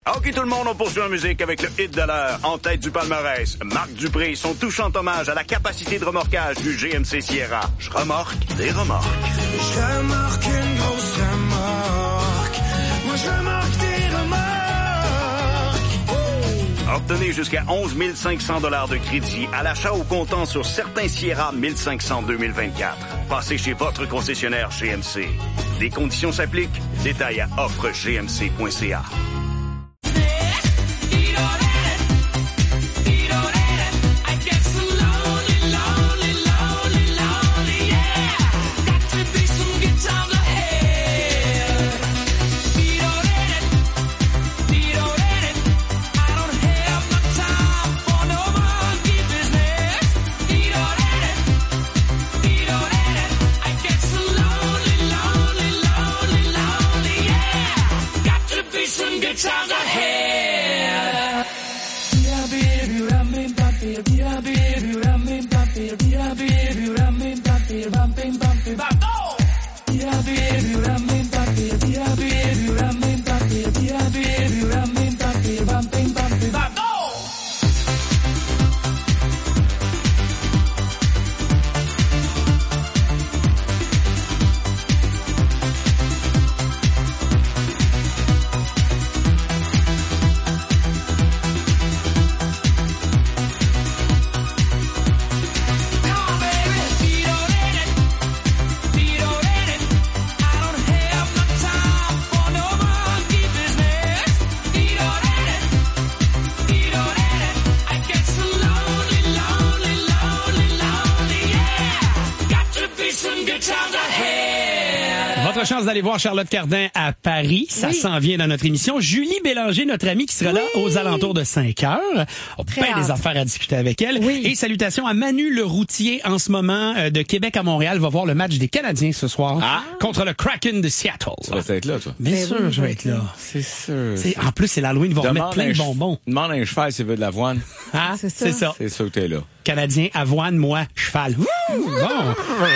OK, tout le monde, on poursuit en musique avec le hit de l'heure. En tête du palmarès, Marc Dupré, son touchant hommage à la capacité de remorquage du GMC Sierra. Je remorque des remorques. Je remorque une grosse remorque. Moi, je remorque des remorques. Obtenez jusqu'à 11 500 $ de crédit à l'achat au comptant sur certains Sierra 1500 2024. Passez chez votre concessionnaire GMC. Des conditions s'appliquent. Détails à offregmc.ca. Votre chance d'aller voir Charlotte Cardin à Paris, ça s'en vient dans notre émission. Julie Bélanger, notre amie qui sera là aux alentours de 5 heures. On a plein des affaires à discuter avec elle. Oui. Et salutations à Manu Le Routier en ce moment de Québec à Montréal. Va voir le match des Canadiens ce soir contre le Kraken de Seattle. Tu vas être là, toi? Bien sûr, je vais être là. C'est sûr. En plus, c'est l'Halloween, ils vont remettre plein de bonbons. Demande à un cheval s'il veut de l'avoine. Ah, c'est ça. C'est sûr que t'es là. Canadien, avoine, moi, cheval. Bon.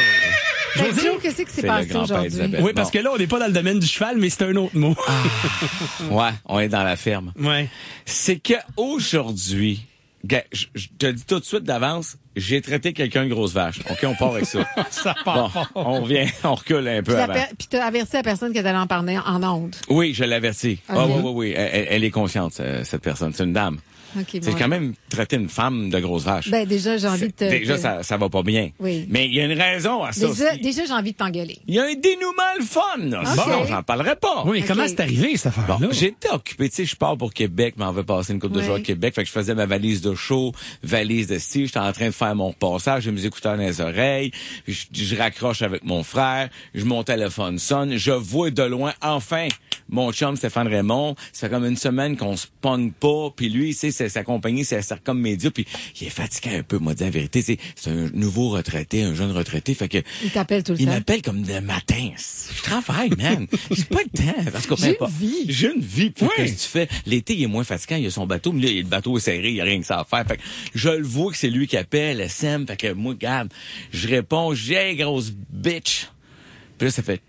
Joe, qu'est-ce qui s'est passé aujourd'hui? Oui, parce que là, on n'est pas dans le domaine du cheval, mais c'est un autre mot. Ouais, on est dans la ferme. Ouais. C'est que aujourd'hui, je te dis tout de suite d'avance, j'ai traité quelqu'un de grosse vache. OK, on part avec ça. Ça part. Bon, on revient, on recule un peu avant. Puis t'as averti la personne que t'allais en parler en ondes. Oui, je l'ai averti. Okay. Oui. Elle est consciente, cette personne. C'est une dame. Okay, c'est quand même traiter une femme de grosse vache. Ben déjà, j'ai envie de te... Déjà, ça va pas bien. Oui. Mais il y a une raison à ça. Déjà, j'ai envie de t'engueuler. Il y a un dénouement le fun, là. Okay. Bon, j'en parlerai pas. Oui, comment c'est arrivé, cette affaire-là? Bon, j'étais occupé, tu sais, je pars pour Québec, mais on veut passer une couple de jours à Québec. Fait que je faisais ma valise de show, valise de style. J'étais en train de faire mon repassage, j'ai mes écouteurs dans les oreilles. Puis je raccroche avec mon frère. Mon téléphone sonne. Je vois de loin, enfin, mon chum Stéphane Raymond. Ça fait comme une semaine qu'on se pogne pas. Puis lui, tu sais, c'est sa compagnie, c'est Sercom Média. Puis il est fatigué un peu, moi, de la vérité. C'est un nouveau retraité, un jeune retraité. Fait que il t'appelle tout le temps. Il m'appelle comme le matin. Je travaille, man. J'ai pas le temps. Parce qu'on J'ai une vie. J'ai une vie. Puis qu'est-ce que tu fais? L'été, il est moins fatigant. Il a son bateau. Mais là, le bateau est serré. Il y a rien que ça à faire. Fait que je le vois que c'est lui qui appelle, SM. Fait que moi, regarde, je réponds, j'ai grosse bitch. Puis là, ça fait...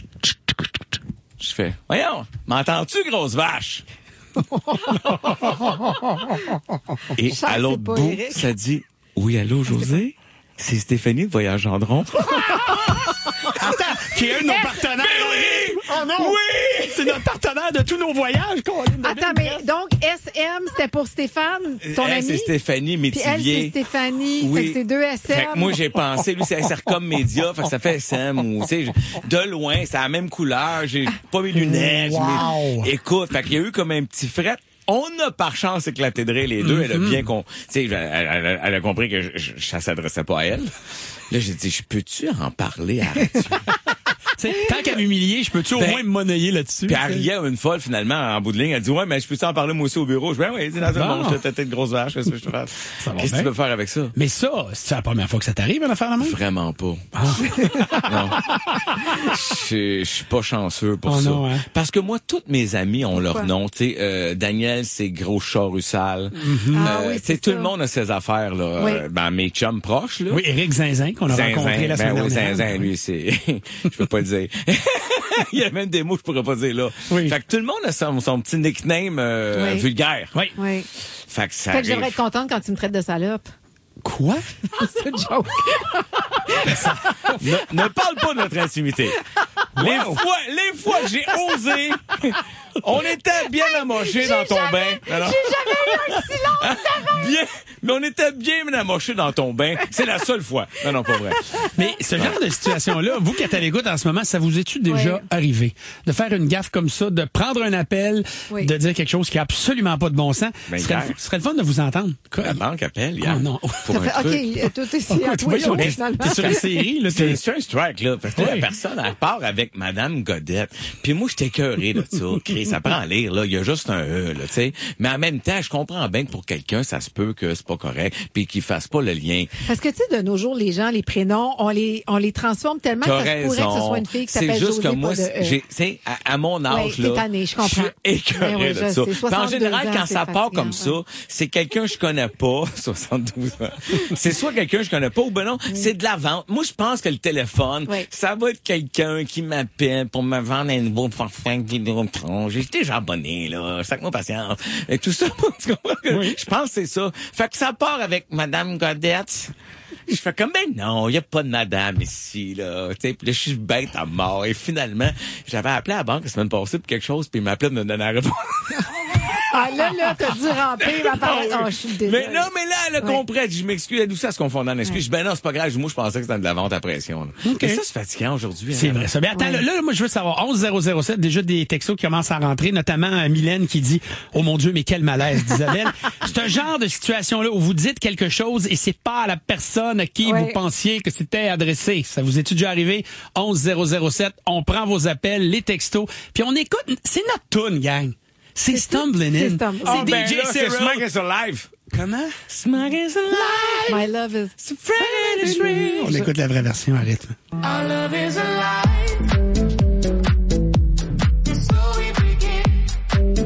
Je fais, voyons, m'entends-tu, grosse vache? Et à l'autre bout, Eric. Ça dit, oui, allô, José? C'est Stéphanie de Voyage Gendron. Attends, qui est un de nos partenaires. Mais oui! Oh non! Oui! C'est notre partenaire de tous nos voyages. Attends, mais donc, SM, c'était pour Stéphane, ton ami? C'est Stéphanie Métivier. Puis elle, c'est Stéphanie. Oui. Fait que c'est deux SM. Fait que moi, j'ai pensé, lui, c'est Sercom Média. Fait que ça fait SM ou, tu sais, de loin, c'est la même couleur. J'ai pas mes lunettes. Wow. Écoute, fait qu'il y a eu comme un petit fret. On a par chance éclaté de rire les deux. Elle a bien tu sais, elle a compris que ça s'adressait pas à elle. Là, j'ai dit, je peux-tu en parler à la tant qu'à m'humilier, je peux-tu au moins me monnayer là-dessus? Puis elle riait une folle, finalement, en bout de ligne. Elle dit, ouais, mais je peux en parler moi aussi au bureau. Je dis, oui, dis dans le monde, je te tête de grosse vache. Qu'est-ce que je te fais? Qu'est-ce que tu veux faire avec ça? Mais ça, c'est la première fois que ça t'arrive, une affaire la même? Vraiment pas. Non. Je suis pas chanceux pour ça. Non, hein? Parce que moi, toutes mes amies ont leur nom. Tu sais, Daniel, c'est Gros Chat Russal. Oui, tu sais, tout le monde a ses affaires, là. Oui. Mes chums proches, là. Oui, Éric Zinzin, qu'on a rencontré la semaine dernière. Zinzin, lui, c'est, je peux pas dire. Il y a même des mots que je pourrais pas dire là. Oui. Fait que tout le monde a son petit nickname vulgaire. Oui. Oui. Fait que ça Fait que j'aimerais arrive. être contente quand tu me traites de salope. Quoi? C'est une joke. Ne parle pas de notre intimité. Les fois que j'ai osé, on était bien amochés dans ton bain. Non, non. J'ai jamais eu un silence avant. Bien, mais on était bien amochés dans ton bain. C'est la seule fois. Non, non, pas vrai. Mais ce genre de situation-là, vous qui êtes à l'écoute en ce moment, ça vous est-tu déjà arrivé? De faire une gaffe comme ça, de prendre un appel, Oui. de dire quelque chose qui a absolument pas de bon sens? Ben, Ce serait le fun de vous entendre. La banque appelle hier. Oh non. Pour un Ça truc. fait, OK, tout est si à Écoute, toi, voyons, finalement. t'es sur une série, là. C'est un strike, là. Parce que la personne, elle part avec Madame Godette. Puis moi, j'étais écœuré de ça. Chris, ça prend à lire, là. Il y a juste un E, là, tu sais. Mais en même temps, je comprends bien que pour quelqu'un, ça se peut que c'est pas correct. Puis qu'il fasse pas le lien. Parce que, tu sais, de nos jours, les gens, les prénoms, on les transforme tellement T'as que ça se pourrait que ce soit une fille qui s'appelle C'est juste Josée, que moi, pas de E. tu sais, à mon âge, Oui, là. t'es tanné, je comprends. suis écœuré Ben oui, de je ça. sais, Puis en 62 général, ans, quand c'est ça part comme fatigant, ça, c'est quelqu'un que je connais pas, 72 ans. C'est soit quelqu'un que je connais pas ou ben non, c'est de la vente. Moi, je pense que le téléphone, Oui. ça va être quelqu'un qui m'appelle pour me vendre un nouveau forfait Vidéotron. J'ai déjà abonné, là. Sac-moi patience. Et tout ça, tu comprends? Je pense que c'est ça. Fait que ça part avec Madame Godette. Je fais comme, ben non, il n'y a pas de madame ici, là. Tu sais, puis là, je suis bête à mort. Et finalement, j'avais appelé à la banque la semaine passée pour quelque chose, puis il m'appelait pour me donner la réponse. Ah, là, t'as dû ramper ma parole. Oh, je suis désolée. Mais non, mais là, elle a compris. Elle dit, je m'excuse. D'où ça se confondait en excuse? Je dis, ben non, c'est pas grave. Moi, je pensais que c'était de la vente à pression, là. Mais ça, c'est fatigant aujourd'hui. C'est hein. vrai, ça. Mais attends, là, moi, je veux savoir, 11007, déjà des textos qui commencent à rentrer, notamment Mylène qui dit, oh mon Dieu, mais quel malaise, d'Isabelle. C'est un genre de situation-là où vous dites quelque chose et c'est pas à la personne à qui vous pensiez que c'était adressé. Ça vous est déjà arrivé? 11007, on prend vos appels, les textos, puis on écoute, c'est notre tune, gang. C'est Stumbling In. C'est Stumbling In. C'est Ah, ben DJ là, c'est Cyril. Smack is Alive. Comment? Smack is alive. My love is... Fred is real. On écoute la vraie version à rythme. Our love is alive. So we begin.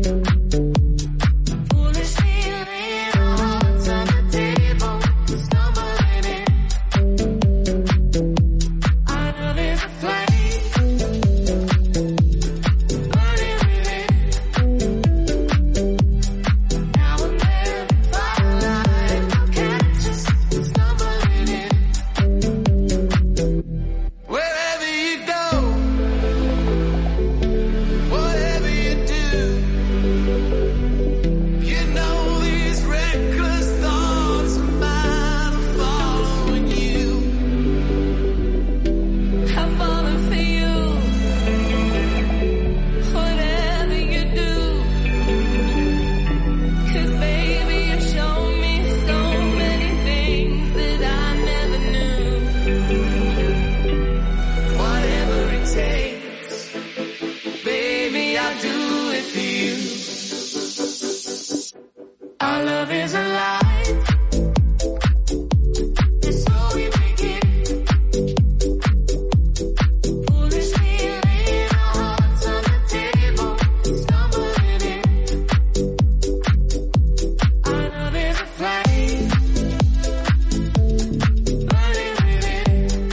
Foolishly laying our hearts on the table, stumbling in. Our love is a flame, burning within. Now and then, firelight will catch us, stumbling in. Wherever you go, whatever you do, you know these reckless thoughts of mine are following you. I'm falling for you, whatever you do. 'Cause baby, you've shown me so many things that I never knew. Whatever it takes, baby, I'll do it for you. Our love is alive. So we begin. Foolishly laying our hearts on the table, stumbling in. Our love is a flame, burning within.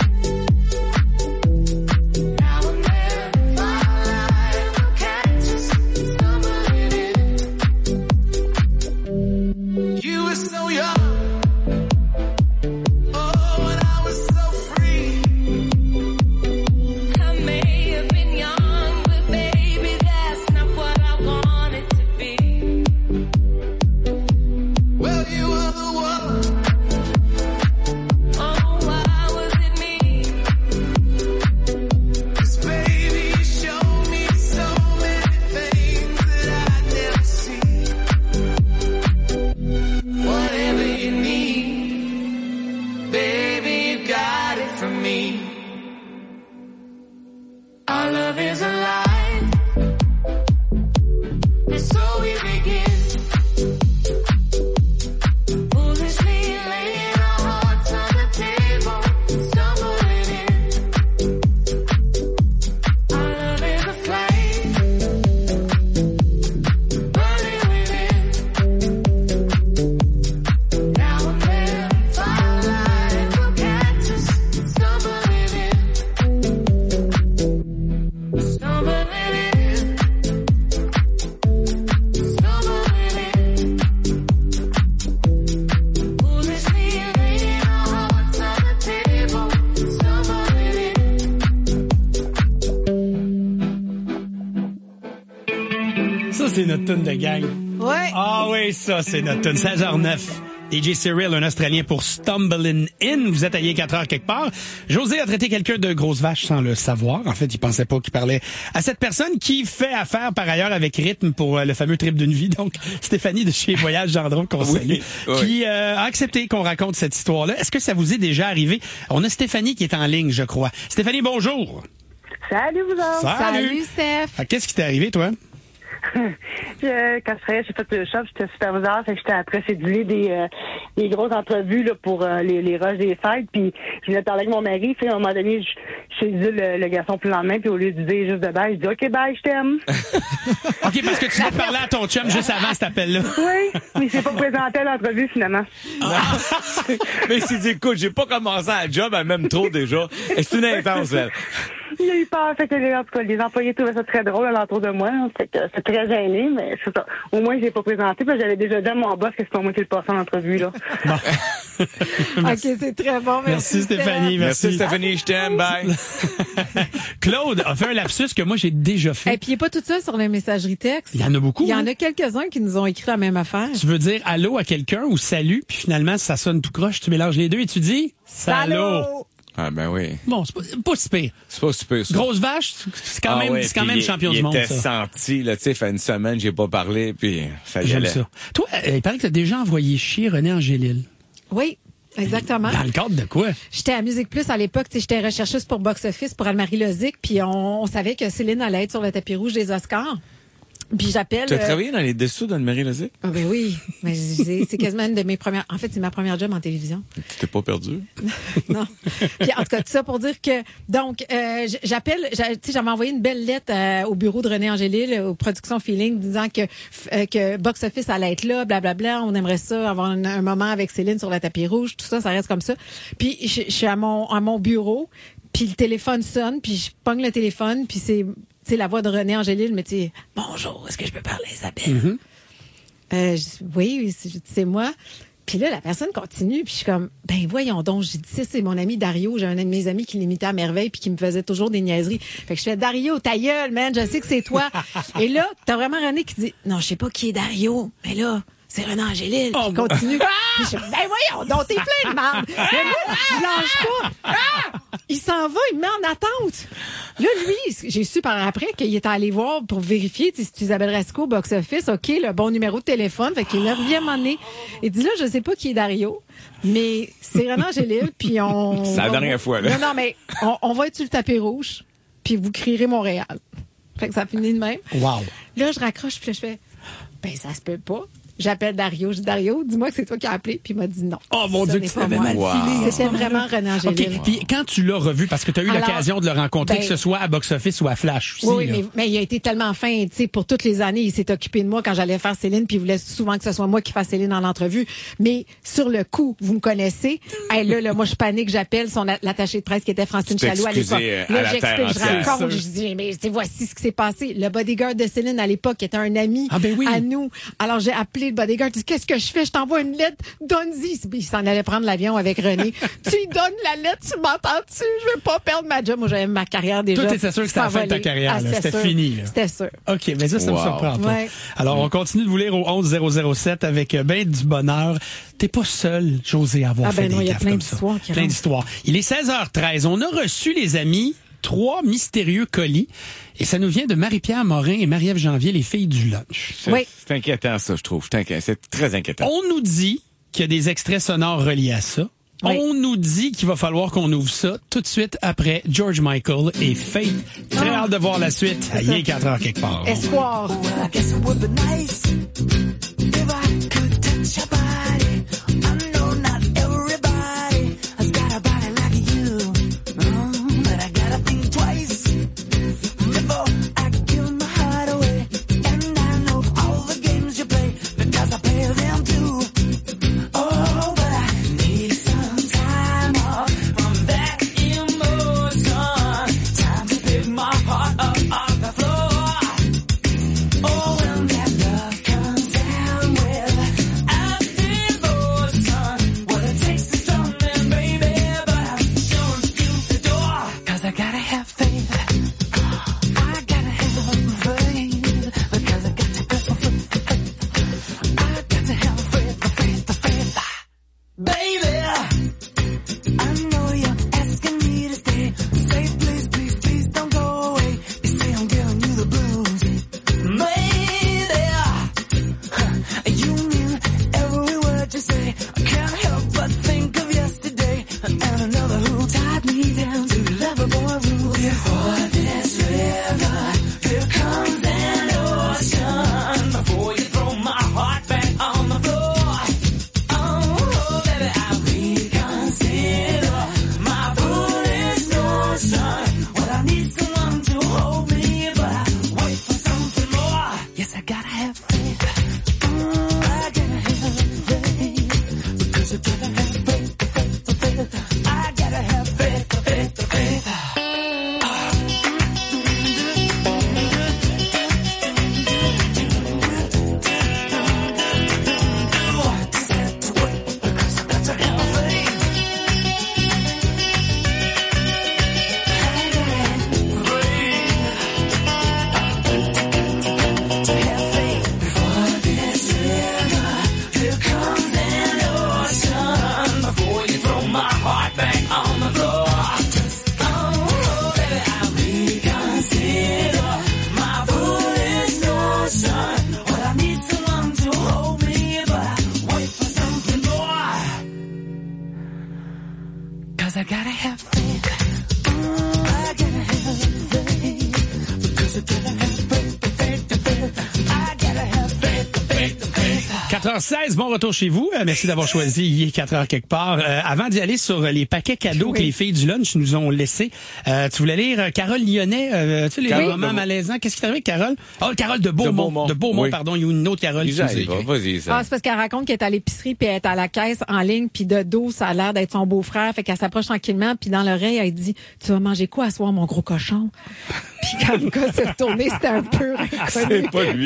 Now and then, firelight will catch us, stumbling in. You c'est notre tune de gang. Ouais. Ah oui, ça, c'est notre tune. 16h09. DJ Cyril, un Australien pour Stumbling In. Vous êtes à 4h quelque part. José a traité quelqu'un de grosse vache sans le savoir. En fait, il pensait pas qu'il parlait à cette personne qui fait affaire par ailleurs avec Rythme pour le fameux trip d'une vie. Donc, Stéphanie de chez Voyage Gendron qu'on salue, qui a accepté qu'on raconte cette histoire-là. Est-ce que ça vous est déjà arrivé? On a Stéphanie qui est en ligne, je crois. Stéphanie, bonjour. Salut, vous autres. Salut, Steph. Qu'est-ce qui t'est arrivé, toi? Quand je travaillais chez Fait le Shop, j'étais superviseur, fait que j'étais après céduler des grosses entrevues là, pour les rushs des fêtes, puis je venais parler avec mon mari, puis à un moment donné, je cédule le garçon plus le lendemain, puis au lieu de dire juste de bye, je dis « OK, bye, je t'aime ». OK, parce que tu vas parler à ton chum juste avant cet appel-là. Oui, mais il s'est pas présenté à l'entrevue, finalement. Mais il s'est dit, écoute, j'ai pas commencé à la job, elle m'aime trop déjà. Et c'est une intense, elle. Il a eu peur, fait que en tout cas, les employés trouvaient ça très drôle alentour de moi, hein, fait que c'est très gêné, mais c'est ça. Au moins, je l'ai pas présenté, puis j'avais déjà dit à mon boss que c'est pas moi qui le passais en entrevue, là. Bon. OK, c'est très bon. Merci Stéphanie. Merci Stéphanie, je t'aime, bye. Claude a fait un lapsus que moi, j'ai déjà fait. Et puis, il n'est pas tout seul sur les messageries textes. Il y en a beaucoup. Il y en a quelques-uns qui nous ont écrit la même affaire. Tu veux dire allô à quelqu'un ou salut, puis finalement, ça sonne tout croche, tu mélanges les deux et tu dis salaud. Ah, ben oui. Bon, c'est pas si pire. C'est pas super, ça. Grosse vache, c'est quand même champion du monde, il était ça. senti, là, tu sais, fait une semaine, j'ai pas parlé, puis ça y J'aime allait. ça. Toi, il paraît que t'as déjà envoyé chier René Angélil. Oui. Exactement. Dans le cadre de quoi? J'étais à Musique Plus à l'époque, j'étais rechercheuse pour Box Office pour Anne-Marie Lozic, puis on savait que Céline allait être sur le tapis rouge des Oscars. Puis j'appelle. Tu as travaillé dans les dessous d'Anne-Marie Lozic? Ah ben oui, mais c'est quasiment une de mes premières. En fait, c'est ma première job en télévision. Tu t'es pas perdu? Non. Puis en tout cas, tout ça pour dire que donc j'appelle. Tu sais, j'avais envoyé une belle lettre au bureau de René Angélil, aux productions Feeling, disant que Box Office allait être là, blablabla. On aimerait ça avoir un moment avec Céline sur le tapis rouge. Tout ça, ça reste comme ça. Puis je suis à mon bureau, puis le téléphone sonne, puis je pogne le téléphone, puis c'est la voix de René Angélil, mais tu sais, bonjour, est-ce que je peux parler à Isabelle? Je dis, oui, c'est moi. Puis là, la personne continue, puis je suis comme, ben voyons donc, j'ai dit, c'est mon ami Dario, j'ai un de mes amis qui l'imitait à merveille, puis qui me faisait toujours des niaiseries. Fait que je fais, Dario, ta gueule, man, je sais que c'est toi. Et là, t'as vraiment René qui dit, non, je sais pas qui est Dario, mais là, c'est René Angélil, qui continue. Puis je dis, ben voyons donc, t'es plein de merde. Mais moi, je lâche pas. Il s'en va, il me met en attente. Là, lui, j'ai su par après qu'il était allé voir pour vérifier si tu Isabelle Rasco, Box Office, OK, le bon numéro de téléphone. Fait qu'il revient à un moment donné. Il dit là, je sais pas qui est Dario, mais c'est René Angélil, puis on... C'est la dernière fois, là. Non, mais on va être sur le tapis rouge, puis vous crierez Montréal. Fait que ça finit de même. Wow. Là, je raccroche, puis là, je fais, ben ça se peut pas. J'appelle Dario. Je dis, Dario, dis-moi que c'est toi qui as appelé. Puis il m'a dit non. Oh mon Dieu, que tu t'avais mal filé. C'était vraiment René Angélil. OK. Puis quand tu l'as revu, parce que tu as eu l'occasion de le rencontrer, que ce soit à Box Office ou à Flash aussi. Oui, mais il a été tellement fin, tu sais, pour toutes les années, il s'est occupé de moi quand j'allais faire Céline, puis il voulait souvent que ce soit moi qui fasse Céline en entrevue. Mais sur le coup, vous me connaissez. Hey, là, moi, je panique, j'appelle l'attachée de presse qui était Francine Chaloux à l'époque. Là, j'explique, je raconte, je dis, mais voici ce qui s'est passé. Le bodyguard de Céline à l'époque était un ami à nous. Alors, j'ai appelé le bodyguard, je dis, qu'est-ce que je fais? Je t'envoie une lettre, donne-y. Il s'en allait prendre l'avion avec René. Tu lui donnes la lettre, tu m'entends-tu? Je veux pas perdre ma job. Moi, j'avais ma carrière déjà. Toi, t'étais sûr que c'était la fin de ta carrière. C'était fini. C'était sûr. OK, mais ça me surprend pas. Ouais. Alors, on continue de vous lire au 11007 avec ben du bonheur. T'es pas seul, José, à avoir fait des gaffes comme ça. Plein d'histoires. Il est 16h13. On a reçu, les amis, 3 mystérieux colis. Et ça nous vient de Marie-Pierre Morin et Marie-Ève Janvier, les filles du lunch. C'est inquiétant, ça, je trouve. C'est très inquiétant. On nous dit qu'il y a des extraits sonores reliés à ça. Oui. On nous dit qu'il va falloir qu'on ouvre ça tout de suite après George Michael et Faith. Très hâte de voir la suite. Il est 4h quelque part. Espoir. 4h16, bon retour chez vous. Merci d'avoir choisi Il est 4h quelque part. Avant d'y aller sur les paquets cadeaux que les filles du lunch nous ont laissés, tu voulais lire Carole Lyonnais, tu sais, les moments malaisants. Qu'est-ce qui t'est arrivé, Carole? Carole de Beaumont. De Beaumont, pardon. Il y a une autre Carole qui nous a écrit. Vas-y, ça. C'est parce qu'elle raconte qu'elle est à l'épicerie puis elle est à la caisse en ligne puis de dos, ça a l'air d'être son beau-frère. Fait qu'elle s'approche tranquillement puis dans l'oreille, elle dit « Tu vas manger quoi à soir, mon gros cochon? » Puis quand le gars s'est retourné, c'était un peu C'est pas lui.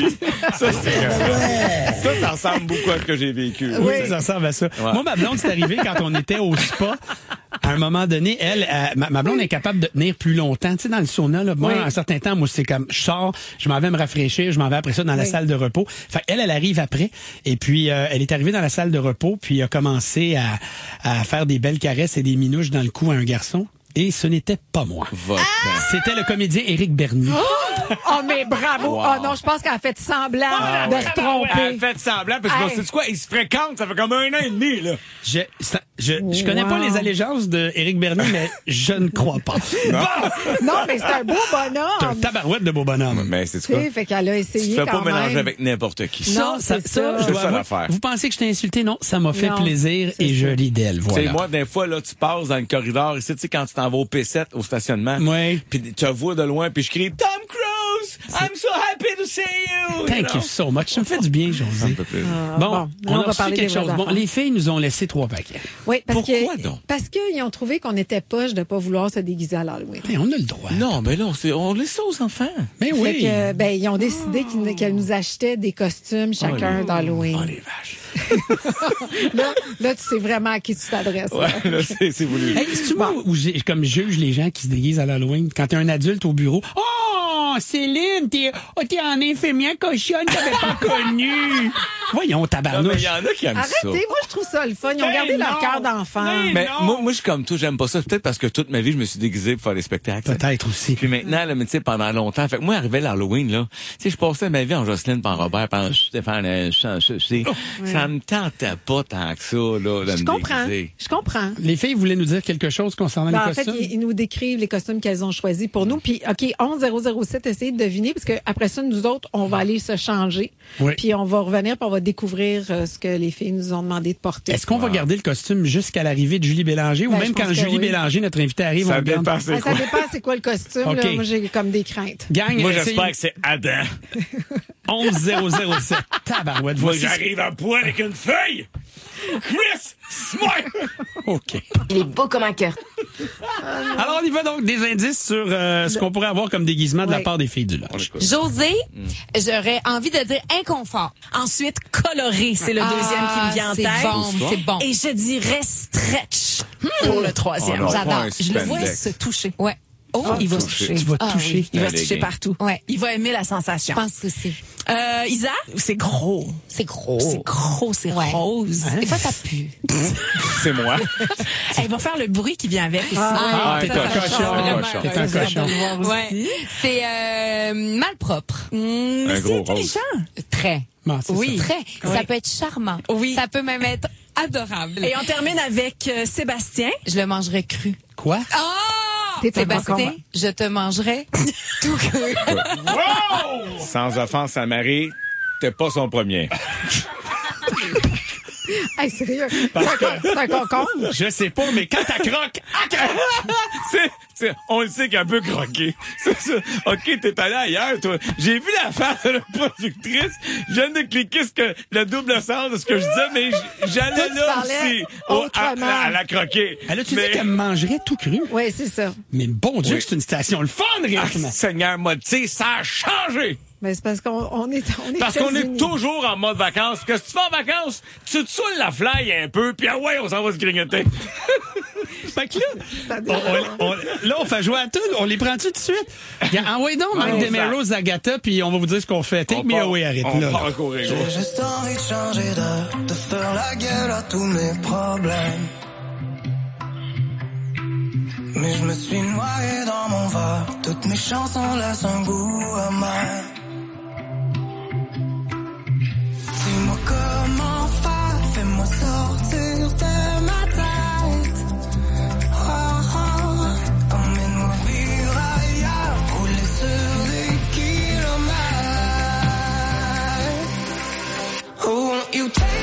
Ça ressemble beaucoup à ce que j'ai vécu. Oui, ça ressemble à ça. Ouais. Moi, ma blonde, c'est arrivé quand on était au spa. À un moment donné, ma blonde est capable de tenir plus longtemps. Tu sais, dans le sauna, là, moi, un certain temps, moi, c'est comme, je sors, je m'en vais me rafraîchir, je m'en vais après ça dans la salle de repos. Fait elle arrive après. Et puis, elle est arrivée dans la salle de repos, puis a commencé à faire des belles caresses et des minouches dans le cou à un garçon. Et ce n'était pas moi. C'était le comédien Éric Bernier. Oh, mais bravo! Wow. Oh non, je pense qu'elle a fait semblant de se tromper. Elle a fait semblant, parce que c'est quoi? Ils se fréquentent, ça fait comme 1 an et demi, là. Je connais pas les allégeances de Éric Bernier, mais je ne crois pas. Non, mais c'est un beau bonhomme. C'est un tabarouette de beau bonhomme. Mais c'est quoi? Fait qu'elle a essayé tu fais quand pas mélanger même. avec n'importe qui. Non, ça, C'est ça l'affaire. Vous pensez que je t'ai insulté? Non, ça m'a fait Non, plaisir et je ris d'elle. Voilà. Tu sais, moi, des fois, là, tu passes dans le corridor, ici, tu sais, quand tu t'en vas au P7, au stationnement. Oui. Puis tu la vois de loin, puis je crie, Tom Cruise! I'm so happy to see you! Thank you so much. Ça me fait du bien, José. Ça me fait plaisir. Bon, on a va reçu parler quelque des chose. vraies Bon, affaires. les filles nous ont laissé 3 paquets. Oui, Pourquoi donc? Parce qu'ils ont trouvé qu'on était poche de pas vouloir se déguiser à l'Halloween. Hey, on a le droit. Non, mais là, on laisse ça aux enfants. Mais Fait oui. que, ils ont décidé qu'elles nous achetaient des costumes chacun d'Halloween. Oh, les vaches. Là, tu sais vraiment à qui tu t'adresses. là. Ouais, là, c'est voulu. Hey, c'est-tu moi où comme juge les gens qui se déguisent à l'Halloween? Quand t'es un adulte au bureau, oh, Céline, t'es en infirmière cochonne, t'avais pas connu. Voyons, Non, mais tabarnouche. il y en a qui aiment ça. Arrêtez, moi, je trouve ça le fun. Ils ont gardé leur cœur d'enfant. Mais moi, je suis comme toi, j'aime pas ça. Peut-être parce que toute ma vie, je me suis déguisé pour faire des spectacles. Peut-être aussi. Puis maintenant, là, mais tu sais, pendant longtemps, fait que moi, arrivé l'Halloween, là, tu sais, je passais ma vie en Jocelyne, par Robert, par Stéphane, ça me tentait pas tant que ça, là, de Je me comprends. déguiser. Je comprends. Les filles voulaient nous dire quelque chose concernant Ben, les en fait, costumes? ils nous décrivent les costumes qu'elles ont choisis pour nous. Puis, OK, 11007, essayez de deviner, parce que après ça, nous autres, on va aller se changer. Oui. Puis, on va revenir, puis on va découvrir ce que les filles nous ont demandé de porter. Est-ce qu'on va garder le costume jusqu'à l'arrivée de Julie Bélanger ou Ben, même je pense quand que Julie oui. Bélanger, notre invitée, arrive, on Ça le garde? dépend, c'est Ben, quoi. ça dépend c'est quoi le costume. OK. Là. Moi, j'ai comme des craintes. Gang, Moi, essayez- j'espère que c'est Adam. 11007. Tabarouette. Moi, Voici- j'arrive à poil avec une feuille. Chris, smile. OK. Il est beau comme un cœur. Alors, on y va donc des indices sur ce qu'on pourrait avoir comme déguisement de la Oui. part des filles du lunch. José, j'aurais envie de dire inconfort. Ensuite, coloré, c'est le deuxième qui me vient en c'est tête. bon, c'est bon. Et je dirais stretch pour le troisième. Oh non, J'adore. pas un Je le vois spandex. se toucher. Ouais. Oh, il va se toucher. Tu vas te toucher. Il va Allez, se toucher gang. partout. Ouais. Il va aimer la sensation. Je pense que c'est Isa, c'est gros. c'est gros. C'est gros, c'est Ouais. rose. Des fois, ça pue. C'est moi. Elle va faire le bruit qui vient avec aussi. Ah, T'es ça, un ça, cochon. ça, vraiment T'es un cochon. Ouais. C'est malpropre. Mais Un c'est gros intelligent. Très. Bon, c'est Oui. ça. Très. Ça peut être charmant. Oui. Ça peut même être adorable. Et on termine avec Sébastien. Je le mangerai cru. Quoi? Oh! T'es pas Sébastien, convaincu. je te mangerai tout cru. Sans offense à Marie, t'es pas son premier. Hey, sérieux? C'est un concombre? Je sais pas, mais quand t'as croque, On le sait qu'il est un peu croqué. C'est ça. OK, t'es allé ailleurs, toi. J'ai vu la face de la productrice. Je viens de cliquer le double sens de ce que je disais, mais j'allais Toi, tu là parlais aussi. autrement. À la croquer. elle a-tu Mais- dit qu'elle me mangerait tout cru? Oui, c'est ça. Mais bon Dieu, Oui. que c'est une station le fun, Ah, rythme! Seigneur, moi, tu sais, ça a changé. Mais c'est parce qu'on est Parce qu'on est États-Unis. toujours en mode vacances. Qu'est-ce que tu fais en vacances? Tu te saoules la fly un peu, puis ah ouais, on s'en va se grignoter. Fait que là, Ça dépend. là, on fait jouer à tout. On les prend-tu tout de suite? Envoyez donc Mike on DeMero, Zagata, puis on va vous dire ce qu'on fait. Take me away, arrête On là. part en courir, gros. J'ai juste envie de changer d'air, de faire la gueule à tous mes problèmes. Mais je me suis noyé dans mon verre, toutes mes chansons laissent un goût amer. Dis-moi comment faire, fais-moi sortir de ma tête. Oh, oh, emmène-moi vivre ailleurs, rouler sur des kilomètres. Oh, won't you take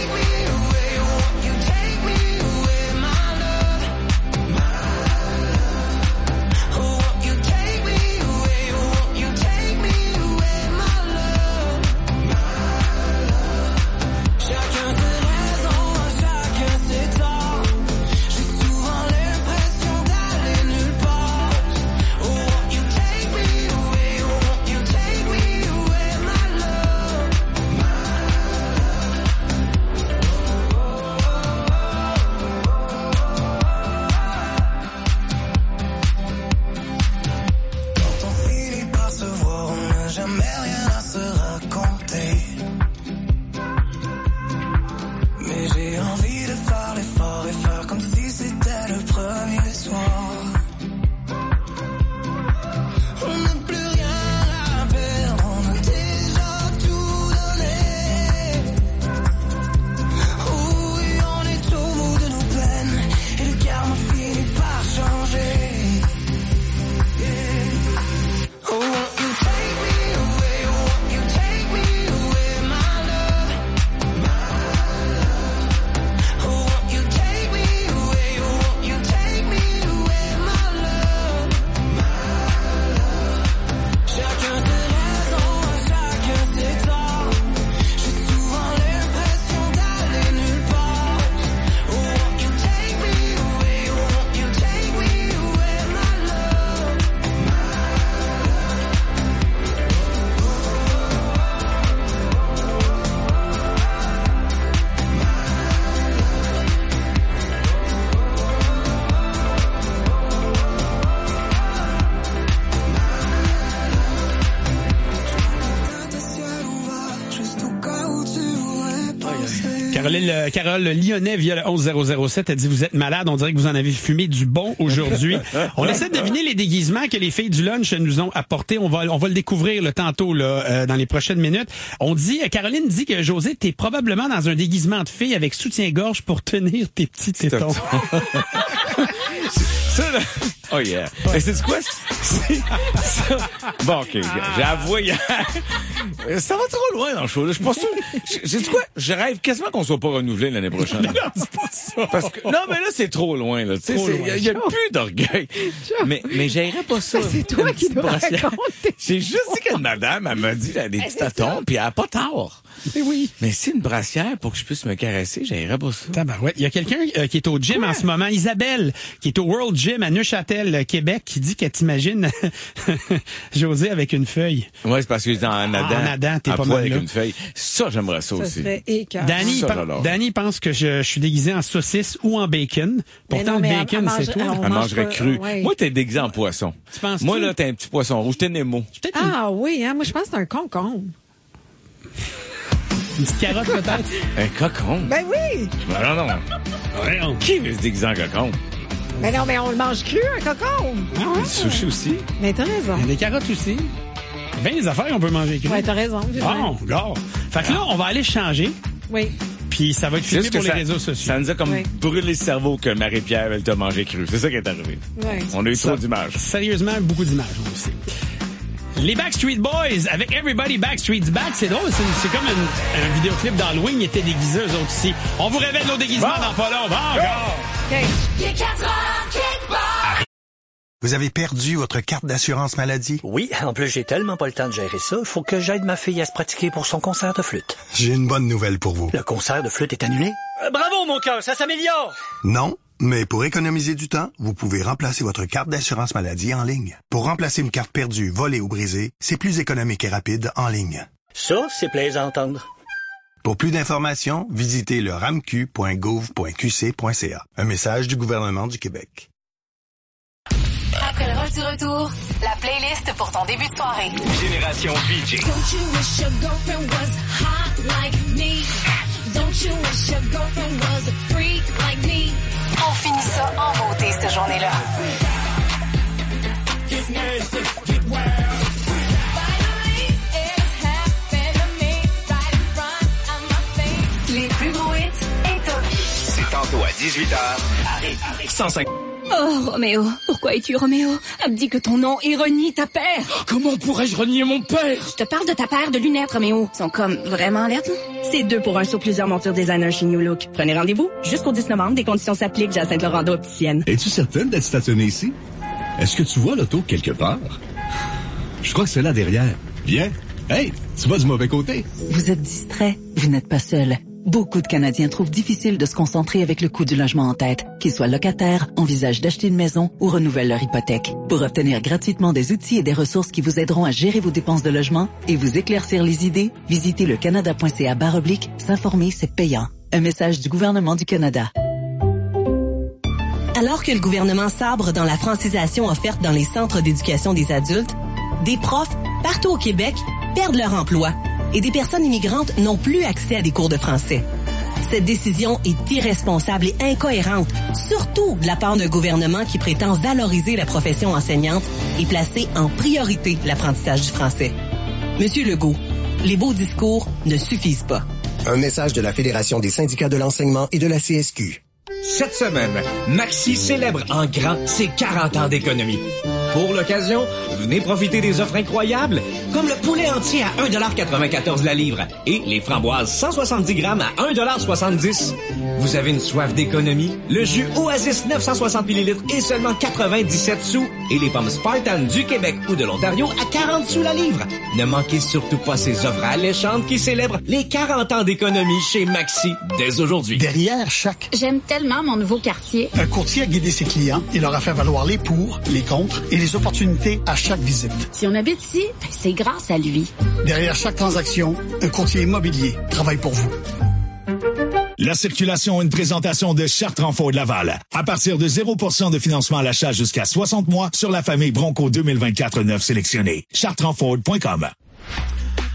Carole Lyonnais via le 11007 a dit vous êtes malade, on dirait que vous en avez fumé du bon aujourd'hui. On essaie de deviner les déguisements que les filles du lunch nous ont apportés. On va le découvrir tantôt dans les prochaines minutes. Caroline dit que José, t'es probablement dans un déguisement de fille avec soutien-gorge pour tenir tes petits tétons. Ça, là... Oh yeah. Mais c'est quoi? Ça... Bon, OK. J'avoue, ça va trop loin dans le show. Là. Je suis pas sûr. C'est quoi? Je rêve quasiment qu'on soit pas renouvelé l'année prochaine. Non, c'est pas ça. Parce que, non, mais là, c'est trop loin. Là. Il y a plus d'orgueil. Mais j'aimerais pas ça. C'est toi qui dois raconter. J'ai juste dit qu'une madame, elle m'a dit elle a des petits tatons, puis elle a pas tort. Mais oui. Mais c'est une brassière pour que je puisse me caresser, j'aimerais pas ça. Il y a quelqu'un qui est au gym en ce moment, Isabelle, qui est au World Gym à Neuchâtel, Québec, qui dit qu'elle t'imagine José avec une feuille. Ouais, c'est parce que en nadant, t'es pas mal avec là. Une feuille. Ça, j'aimerais ça aussi. Danny pense que je suis déguisé en saucisse ou en bacon. Pourtant, le bacon, c'est toi. Elle mangerait cru. Ouais. Moi, t'es déguisé en poisson. Tu penses Moi, là, t'es un petit poisson rouge. T'es Nemo. Ah oui, hein? Moi, je pense que c'est un concombre. Une petite carotte, peut-être? Un cocon? Ben oui! Non. Qui veut se déguiser en cocon? Mais non, mais on le mange cru, un concombre. Ah, Du sushi aussi? Mais t'as raison. Il y a des carottes aussi. Bien les affaires qu'on peut manger cru. Ouais, t'as raison. Bon, gars. Fait que là, on va aller changer. Oui. Puis ça va être filmé pour les réseaux sociaux. Ça nous a comme brûlé le cerveau que Marie-Pierre, elle t'a mangé cru. C'est ça qui est arrivé. Ouais. On a eu trop d'images. Sérieusement, beaucoup d'images aussi. Les Backstreet Boys avec Everybody Backstreet's Back, c'est drôle, c'est comme un vidéoclip d'Halloween, ils étaient déguisés eux autres ici. On vous révèle nos déguisements dans pas long. Bon, Okay. Vous avez perdu votre carte d'assurance maladie? Oui, en plus j'ai tellement pas le temps de gérer ça, il faut que j'aide ma fille à se pratiquer pour son concert de flûte. J'ai une bonne nouvelle pour vous. Le concert de flûte est annulé? Bravo mon cœur, ça s'améliore! Non, mais pour économiser du temps, vous pouvez remplacer votre carte d'assurance maladie en ligne. Pour remplacer une carte perdue, volée ou brisée, c'est plus économique et rapide en ligne. Ça, c'est plaisant à entendre. Pour plus d'informations, visitez le ramq.gouv.qc.ca. Un message du gouvernement du Québec. Après le retour, la playlist pour ton début de soirée. Génération VJ. Don't you wish your girlfriend was hot like me? Don't you wish your girlfriend was a freak like me? On finit ça en beauté cette journée-là. Les plus gros hits et top. C'est tantôt à 18h. Arrête. 105. Oh, Roméo, pourquoi es-tu Roméo? Elle me dit que ton nom ironie ta père. Comment pourrais-je renier mon père? Je te parle de ta paire de lunettes, Roméo. Ils sont comme vraiment lettres. C'est 2 pour 1 sur plusieurs montures designer chez New Look. Prenez rendez-vous jusqu'au 10 novembre. Des conditions s'appliquent. J'ai à Saint-Laurent opticienne. Es-tu certaine d'être stationnée ici? Est-ce que tu vois l'auto quelque part? Je crois que c'est là derrière. Viens. Hey, tu vas du mauvais côté. Vous êtes distrait. Vous n'êtes pas seul. Beaucoup de Canadiens trouvent difficile de se concentrer avec le coût du logement en tête. Qu'ils soient locataires, envisagent d'acheter une maison ou renouvellent leur hypothèque. Pour obtenir gratuitement des outils et des ressources qui vous aideront à gérer vos dépenses de logement et vous éclaircir les idées, visitez le canada.ca/. S'informer, c'est payant. Un message du gouvernement du Canada. Alors que le gouvernement sabre dans la francisation offerte dans les centres d'éducation des adultes, des profs, partout au Québec, perdent leur emploi et des personnes immigrantes n'ont plus accès à des cours de français. Cette décision est irresponsable et incohérente, surtout de la part d'un gouvernement qui prétend valoriser la profession enseignante et placer en priorité l'apprentissage du français. Monsieur Legault, les beaux discours ne suffisent pas. Un message de la Fédération des syndicats de l'enseignement et de la CSQ. Cette semaine, Maxi célèbre en grand ses 40 ans d'économie. Pour l'occasion, venez profiter des offres incroyables, comme le poulet entier à 1,94 $ la livre et les framboises 170 grammes à 1,70 $. Vous avez une soif d'économie? Le jus Oasis 960 ml est seulement 97 sous et les pommes Spartan du Québec ou de l'Ontario à 40 sous la livre. Ne manquez surtout pas ces offres alléchantes qui célèbrent les 40 ans d'économie chez Maxi dès aujourd'hui. Derrière chaque... J'aime tellement mon nouveau quartier. Un courtier a guidé ses clients et leur a fait valoir les pour, les contre et les opportunités à chaque visite. Si on habite ici, c'est grâce à lui. Derrière chaque transaction, un courtier immobilier travaille pour vous. La circulation, une présentation de Chartres Renfort de Laval. À partir de 0% de financement à l'achat jusqu'à 60 mois sur la famille Bronco 2024 9 sélectionnée. chartresrenfort.com.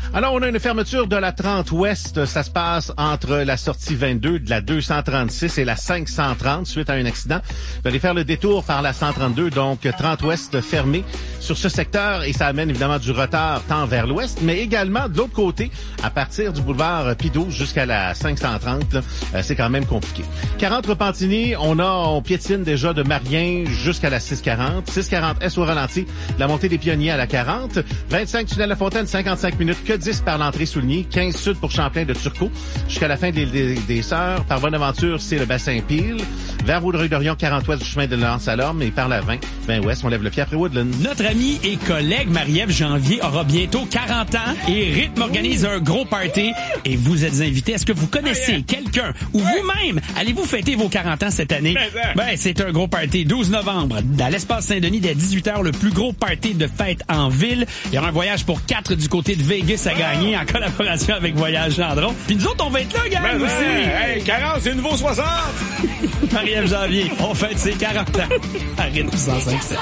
Alors, on a une fermeture de la 30 Ouest. Ça se passe entre la sortie 22 de la 236 et la 530 suite à un accident. Vous allez faire le détour par la 132, donc 30 Ouest fermé sur ce secteur et ça amène évidemment du retard tant vers l'ouest, mais également de l'autre côté, à partir du boulevard Pie-12 jusqu'à la 530, là, c'est quand même compliqué. 40 Repentigny, on piétine déjà de Marien jusqu'à la 640. 640 S au ralenti, la montée des Pionniers à la 40. 25 tunnel La Fontaine, 55 minutes, que 10 par l'entrée Souligny. 15 sud pour Champlain de Turcot jusqu'à la fin des Sœurs. Par Bonaventure, c'est le bassin Peel. Vers Vaudreuil-Dorion, 40 ouest du chemin de Lens-à-Lorme et par la 20 ouest, on lève le pied après Woodland. Notre amie et collègue Marie-Ève Janvier aura bientôt 40 ans et Rythme organise un gros party et vous êtes invités. Est-ce que vous connaissez quelqu'un ou vous-même allez-vous fêter vos 40 ans cette année? C'est un gros party. 12 novembre, à l'Espace Saint-Denis dès 18h, le plus gros party de fête en ville. Il y aura un voyage pour 4 du côté de Vegas à gagner en collaboration avec Voyage Gendron. Puis nous autres, on va être là, gang, aussi. Hey, 40, c'est le nouveau 60! Marie-Ève Janvier, on fête ses 40 ans. À Rythme 105.7.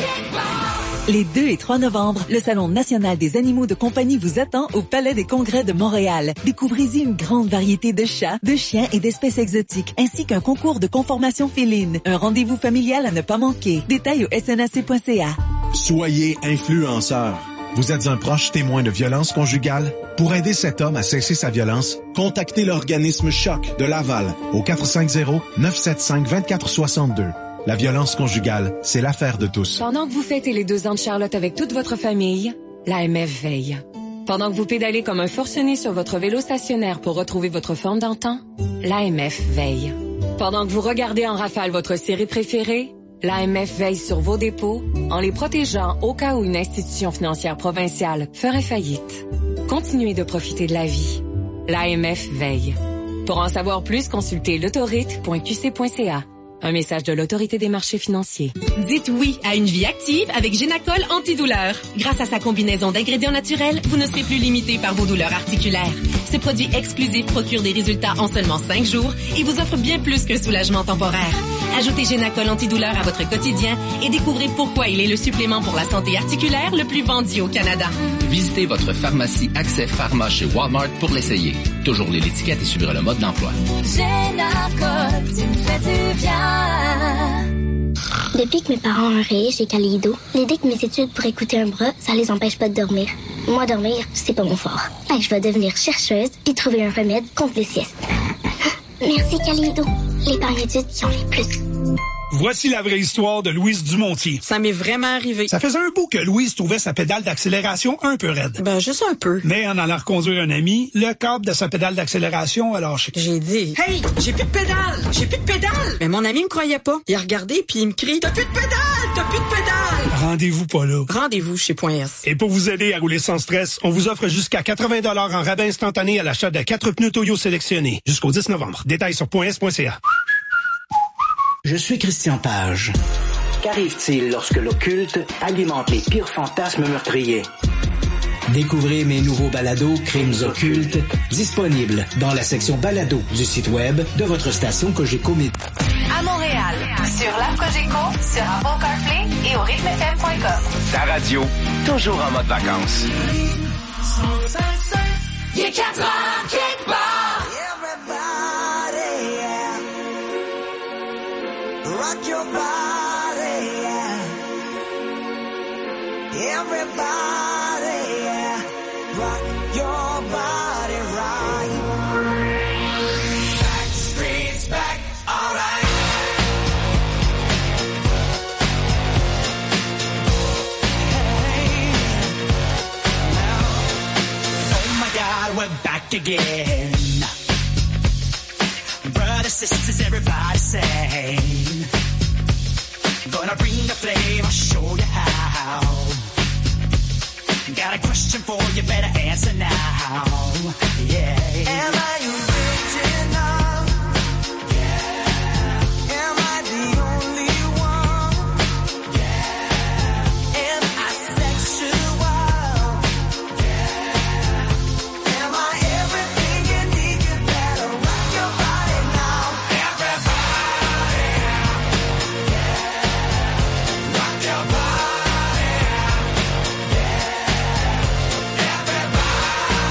Les 2 et 3 novembre, le Salon national des animaux de compagnie vous attend au Palais des Congrès de Montréal. Découvrez-y une grande variété de chats, de chiens et d'espèces exotiques, ainsi qu'un concours de conformation féline. Un rendez-vous familial à ne pas manquer. Détails au snac.ca. Soyez influenceur. Vous êtes un proche témoin de violence conjugale? Pour aider cet homme à cesser sa violence, contactez l'organisme Choc de Laval au 450-975-2462. La violence conjugale, c'est l'affaire de tous. Pendant que vous fêtez les 2 ans de Charlotte avec toute votre famille, l'AMF veille. Pendant que vous pédalez comme un forcené sur votre vélo stationnaire pour retrouver votre forme d'antan, l'AMF veille. Pendant que vous regardez en rafale votre série préférée, l'AMF veille sur vos dépôts en les protégeant au cas où une institution financière provinciale ferait faillite. Continuez de profiter de la vie. L'AMF veille. Pour en savoir plus, consultez l'autorite.qc.ca. Un message de l'Autorité des marchés financiers. Dites oui à une vie active avec Génacol antidouleur. Grâce à sa combinaison d'ingrédients naturels, vous ne serez plus limité par vos douleurs articulaires. Ce produit exclusif procure des résultats en seulement 5 jours et vous offre bien plus qu'un soulagement temporaire. Ajoutez Génacol antidouleur à votre quotidien et découvrez pourquoi il est le supplément pour la santé articulaire le plus vendu au Canada. Visitez votre pharmacie Accès Pharma chez Walmart pour l'essayer. Toujours lire l'étiquette et suivre le mode d'emploi. Génacol, tu me fais du bien. Depuis que mes parents ont rayé chez Calido, l'idée que mes études pourraient coûter un bras, ça les empêche pas de dormir. Moi, dormir, c'est pas mon fort. Je vais devenir chercheuse puis trouver un remède contre les siestes. Merci Calido, l'épargne études qui en fait plus. Voici la vraie histoire de Louise Dumontier. Ça m'est vraiment arrivé. Ça faisait un bout que Louise trouvait sa pédale d'accélération un peu raide. Ben, juste un peu. Mais en allant reconduire un ami, le câble de sa pédale d'accélération a lâché. J'ai dit, hey, j'ai plus de pédale! J'ai plus de pédale! Mais mon ami me croyait pas. Il a regardé puis il me crie, t'as plus de pédale! T'as plus de pédale! Rendez-vous pas là. Rendez-vous chez .s. Et pour vous aider à rouler sans stress, on vous offre jusqu'à 80 $ en rabais instantané à l'achat de 4 pneus Toyo sélectionnés. Jusqu'au 10 novembre. Détails sur .s.ca. Je suis Christian Page. Qu'arrive-t-il lorsque l'occulte alimente les pires fantasmes meurtriers? Découvrez mes nouveaux balados Crimes occultes, disponibles dans la section balado du site web de votre station Cogeco Média. À Montréal, sur l'app Cogeco, sur Apple CarPlay et au rythmefm.com. Ta radio, toujours en mode vacances. Il est 4 heures quelque part. Rock your body, yeah. Everybody, yeah. Rock your body right. Back streets back, alright. Hey, now, oh my God, we're back again. Brothers, sisters, everybody say, gonna bring the flame, I'll show you how. Got a question for you, better answer now. Yeah. Am I original? Yeah. Am I the only one? Yeah. Am I sexual? Yeah. Am I everything you need? You better rock your body now. Everybody. Yeah. Rock your body. Yeah. Everybody.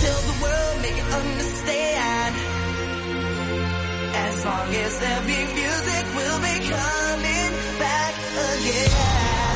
tell the world, make it understand. As long as there be music, we'll be coming back again.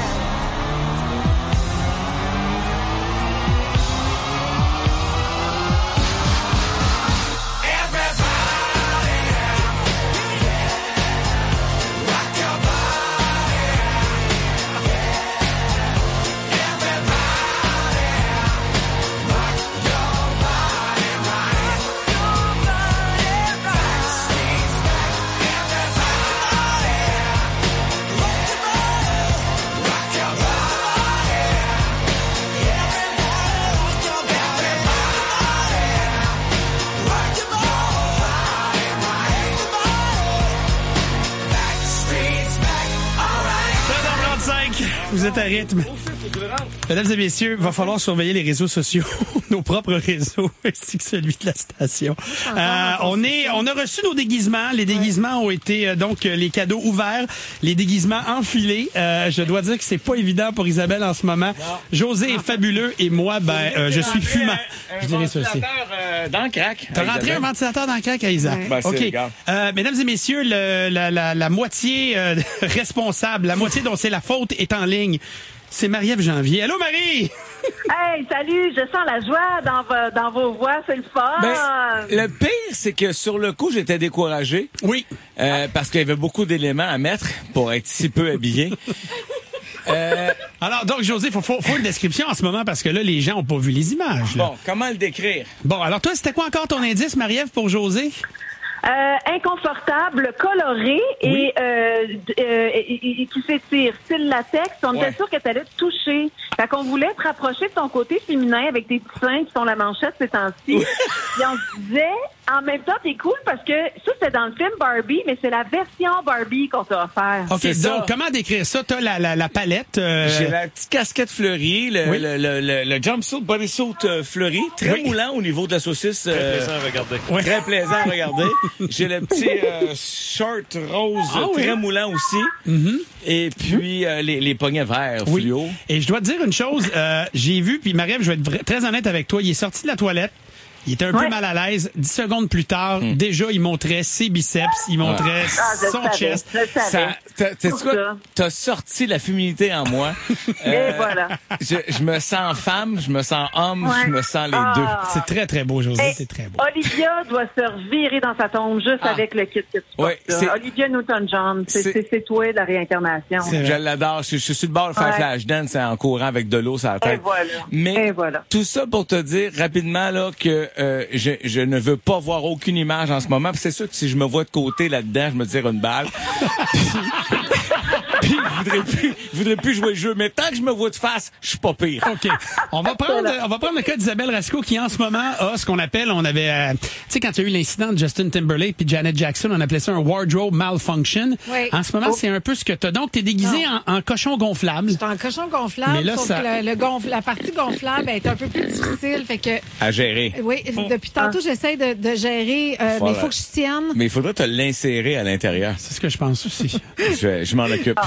Vous êtes à rythme. Mesdames et messieurs, va falloir surveiller les réseaux sociaux, nos propres réseaux, ainsi que celui de la station. On a reçu nos déguisements. Les déguisements ont été donc les cadeaux ouverts, les déguisements enfilés. Je dois dire que c'est pas évident pour Isabelle en ce moment. José est fabuleux et moi, je suis fumant. Je dirais ça aussi. Dans le crack. T'as rentré un ventilateur dans le crack à Isa. Ben, OK. Regarde. Mesdames et messieurs, la moitié responsable, la moitié dont c'est la faute est en ligne. C'est Marie-Ève Janvier. Allô, Marie! Hey, salut! Je sens la joie dans vos voix, c'est le fun! Le pire, c'est que sur le coup, j'étais découragé. Oui. Parce qu'il y avait beaucoup d'éléments à mettre pour être si peu habillé. Alors, donc, José, faut une description en ce moment parce que là, les gens ont pas vu les images. Là. Bon, comment le décrire? Bon, alors toi, c'était quoi encore ton indice, Marie-Ève, pour José? Inconfortable, coloré Oui. et qui s'étire, style latex. On Ouais. était sûr que tu allais te toucher. Fait qu'on voulait te rapprocher de ton côté féminin avec tes petits seins qui font la manchette ces temps-ci. Et on se disait, en même temps, t'es cool parce que ça, c'était dans le film Barbie, mais c'est la version Barbie qu'on t'a offert. OK, C'est donc, ça. comment décrire ça? T'as la palette. J'ai la petite casquette fleurie, le jumpsuit bodysuit fleuri, très moulant au niveau de la saucisse. Très plaisant à regarder. Ouais. Très plaisant à regarder. J'ai le petit short rose très moulant aussi. Mm-hmm. Et puis les poignets verts fluo. Et je dois te dire une chose, j'ai vu, puis Marie-Ève, je vais être très honnête avec toi, il est sorti de la toilette. Il était un peu mal à l'aise. 10 secondes plus tard, déjà, il montrait ses biceps, il montrait son chest. Tu sais quoi? T'as sorti la féminité en moi. Et voilà. Je me sens femme, je me sens homme, je me sens les deux. C'est très, très beau, José, Hey, c'est très beau. Olivia doit se revirer dans sa tombe juste avec le kit que tu portes. Ouais, là. Olivia Newton-John, c'est toi la réincarnation. Je l'adore. Je suis sur le bord de faire Flashdance en courant avec de l'eau sur la tête. Et voilà. Mais Et voilà. tout ça pour te dire rapidement là que je ne veux pas voir aucune image en ce moment. Puis c'est sûr que si je me vois de côté là-dedans, je me tire une balle. Puis je voudrais plus jouer le jeu. Mais tant que je me vois de face, je suis pas pire. OK. On va prendre le cas d'Isabelle Rasco qui, en ce moment, a ce qu'on appelle, tu sais, quand il y a eu l'incident de Justin Timberlake puis Janet Jackson, on appelait ça un wardrobe malfunction. Oui. En ce moment, c'est un peu ce que t'as. Donc, t'es déguisé en cochon gonflable. C'est un cochon gonflable, Mais là, sauf ça- que la partie gonflable est un peu plus difficile. Fait que, À gérer. oui, depuis tantôt, j'essaie de gérer, mais il faut que je tienne. Mais il faudrait te l'insérer à l'intérieur. C'est ce que je pense aussi. Je m'en occupe.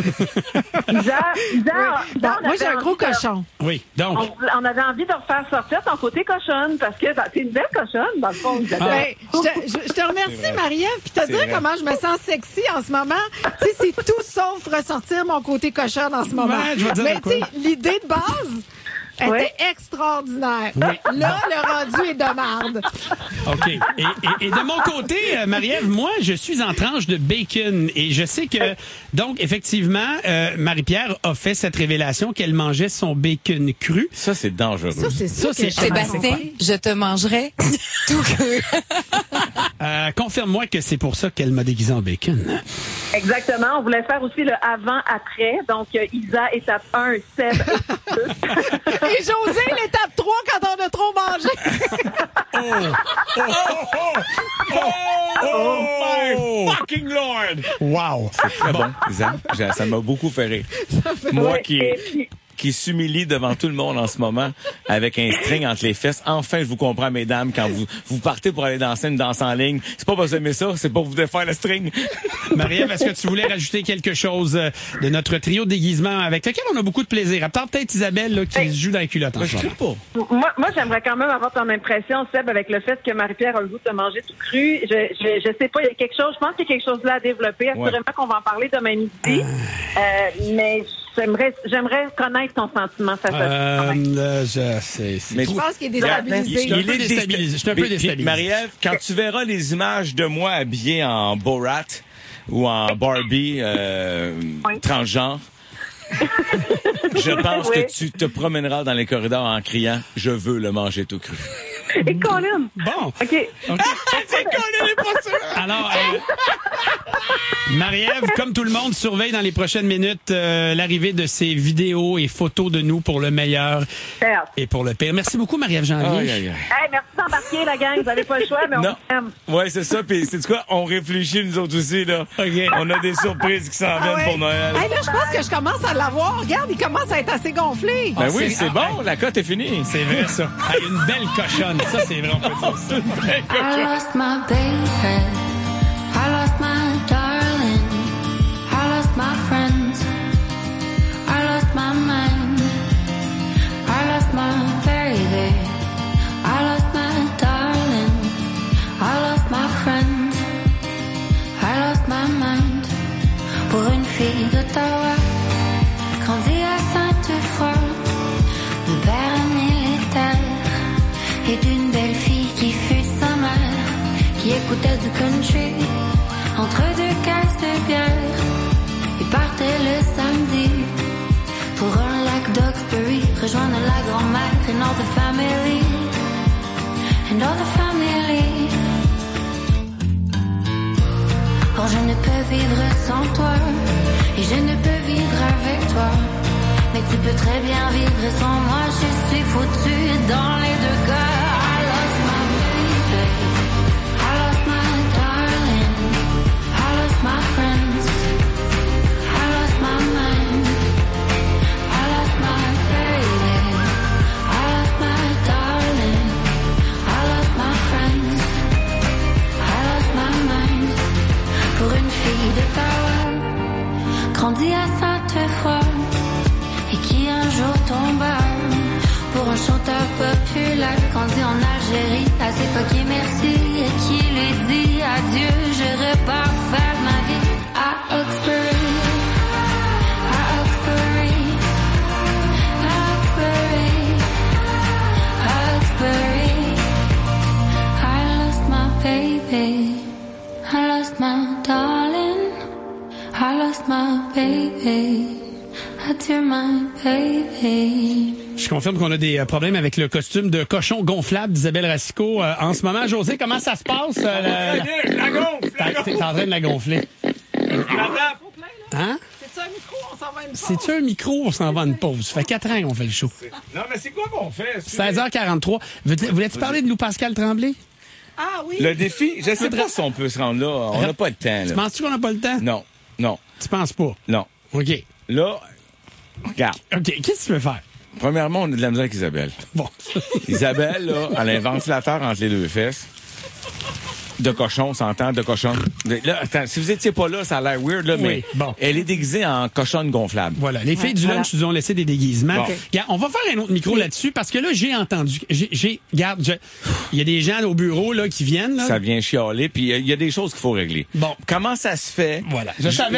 Moi, j'ai un gros cochon. Oui, donc. On avait envie de refaire sortir ton côté cochonne parce que t'es une belle cochonne, dans le fond. Isabelle. Ouais, je te remercie, Marie-Ève. Puis te C'est dire vrai. comment je me sens sexy en ce moment. Tu sais, c'est tout sauf ressortir mon côté cochonne en ce moment. Ouais, je vais dire Mais de tu quoi. sais, l'idée de base était extraordinaire. Oui. Là, le rendu est de marde. OK. Et de mon côté, Marie-Ève, moi, je suis en tranche de bacon. Et je sais que, donc, effectivement, Marie-Pierre a fait cette révélation qu'elle mangeait son bacon cru. Ça, c'est dangereux. Ça, c'est Sébastien, je te mangerai tout cru. Confirme-moi que c'est pour ça qu'elle m'a déguisé en bacon. Exactement. On voulait faire aussi le avant-après. Donc, Isa, étape 1, Seb, étape 2. Et José, l'étape 3 quand on a trop mangé. Oh my fucking Lord! Wow! C'est très bon, Isa. Ça m'a beaucoup fait rire. Moi Ouais, qui et puis- qui s'humilie devant tout le monde en ce moment avec un string entre les fesses. Enfin, je vous comprends, mesdames, quand vous partez pour aller danser une danse en ligne, c'est pas parce que vous aimez ça, c'est pour vous défaire le string. Marie-Ève, est-ce que tu voulais rajouter quelque chose de notre trio de déguisement avec lequel on a beaucoup de plaisir? À part peut-être Isabelle là, qui se joue dans la culotte en ce moment. Moi, j'aimerais quand même avoir ton impression, Seb, avec le fait que Marie-Pierre a le goût de manger tout cru. Je sais pas, il y a quelque chose, je pense qu'il y a quelque chose là à développer. Assurément qu'on va en parler demain midi. Mais j'aimerais connaître ton sentiment face à ça. Mais je pense qu'il est déstabilisé. Je suis un peu déstabilisé. Marie-Ève, quand tu verras les images de moi habillé en Borat ou en Barbie transgenre, je pense que tu te promèneras dans les corridors en criant « Je veux le manger tout cru ». Et Colin! Bon. OK. C'est Colin, n'est pas sûr. Alors, Marie-Ève, comme tout le monde, surveille dans les prochaines minutes l'arrivée de ces vidéos et photos de nous pour le meilleur et pour le pire. Merci beaucoup, Marie-Ève Janvier. Hey, merci d'embarquer, la gang. Vous n'avez pas le choix, mais on vous aime. Ouais, c'est ça. Puis, c'est quoi? On réfléchit, nous autres aussi, là. Okay. On a des surprises qui s'en viennent pour Noël. Hey, là, je pense que je commence à l'avoir. Regarde, il commence à être assez gonflé. Ben oui, c'est bon. La cote est finie. C'est vrai, ça. Hey, une belle cochonne. Ça, c'est vrai, on peut dire ça. Une belle cochonne. I lost my baby. I lost my darling. I lost my friends. I lost my mind. I lost my baby. I lost my darling. I lost my friends. I lost my mind. Pour une fille d'Ottawa, grandie à Sainte-Foy, de père militaire et d'une belle fille qui fut sa mère, qui écoutait du country entre deux caisses de bière et partait le samedi pour un lac d'Oxbury, rejoindre la grand-mère and all the family, and all the family. Or je ne peux vivre sans toi et je ne peux vivre avec toi, mais tu peux très bien vivre sans moi. Je suis foutue dans les deux cas. I lost my baby, I lost my darling, I lost my friends, I lost my mind, I lost my baby, I lost my darling, I lost my friends, I lost my mind. Pour une fille d'Ottawa, grandie à Sainte-Foy, et qui un jour tomba pour un chanteur populaire, grandi en Algérie, à ses fucké merci, et qui lui dit adieu, je repars faire ma vie à Oxbury, à Oxbury, à Oxbury, à Oxbury. I lost my baby, I lost my darling, I lost my baby. Adieu, my baby. Je confirme qu'on a des problèmes avec le costume de cochon gonflable d'Isabelle Racicot en ce moment. José, comment ça se passe? La gonfle! T'es en train de la gonfler. Hein? C'est-tu un micro? On s'en va à une pause. C'est-tu un micro? On s'en va à une pause. Ça fait 4 ans qu'on fait le show. Non, mais c'est quoi qu'on fait? 16h43. Voulais-tu parler de Loup-Pascal Tremblay? Ah oui. Le défi, je sais pas si on peut se rendre là. On n'a pas le temps. Là. Tu penses-tu qu'on n'a pas le temps? Non, non. Tu penses pas? Non. OK. Là, regarde. OK, qu'est-ce que tu veux faire? Premièrement, on a de la misère avec Isabelle. Bon. Isabelle, là, elle a un ventilateur entre les deux fesses. De cochon, on s'entend, de cochon. Là, attends, si vous étiez pas là, ça a l'air weird, là, mais bon. Elle est déguisée en cochonne gonflable. Voilà. Les filles du lunch nous ont laissé des déguisements. Bon. Regarde, on va faire un autre micro là-dessus parce que là, j'ai entendu. Regarde, il y a des gens au bureau là qui viennent. Là. Ça vient chialer, puis il y a des choses qu'il faut régler. Bon. Comment ça se fait? Voilà. Je savais.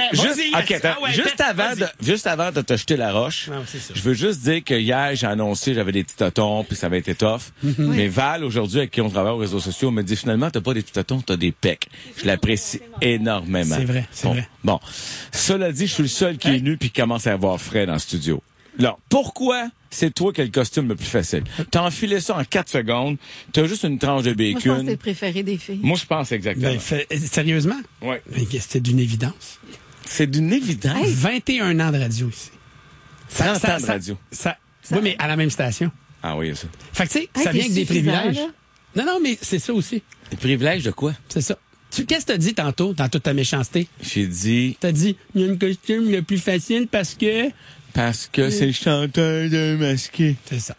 Juste avant de te jeter la roche, je veux juste dire que hier, j'ai annoncé j'avais des petits totons, puis ça avait été tough. Mais Val, aujourd'hui, avec qui on travaille aux réseaux sociaux, me dit finalement, t'as pas des petits totons, t'as des pecs. Je l'apprécie énormément. C'est vrai, c'est vrai. Bon. Cela dit, je suis le seul qui est nu puis qui commence à avoir frais dans le studio. Là, pourquoi c'est toi qui as le costume le plus facile? T'as enfilé ça en 4 secondes, t'as juste une tranche de bacon. Moi, je pense que c'est le préféré des filles. Moi, je pense exactement. Sérieusement? Oui. C'était d'une évidence. C'est d'une évidence? Hey, 21 ans de radio ici. 30 ans de radio. Oui, mais à la même station. Ah oui, ça. Fait que, tu sais, ça vient avec des privilèges. Là? Non, mais c'est ça aussi. Des privilèges de quoi? C'est ça. Qu'est-ce que t'as dit tantôt, dans toute ta méchanceté? J'ai dit... T'as dit, il y a une costume le plus facile parce que... Parce que c'est le chanteur de masqué. C'est ça.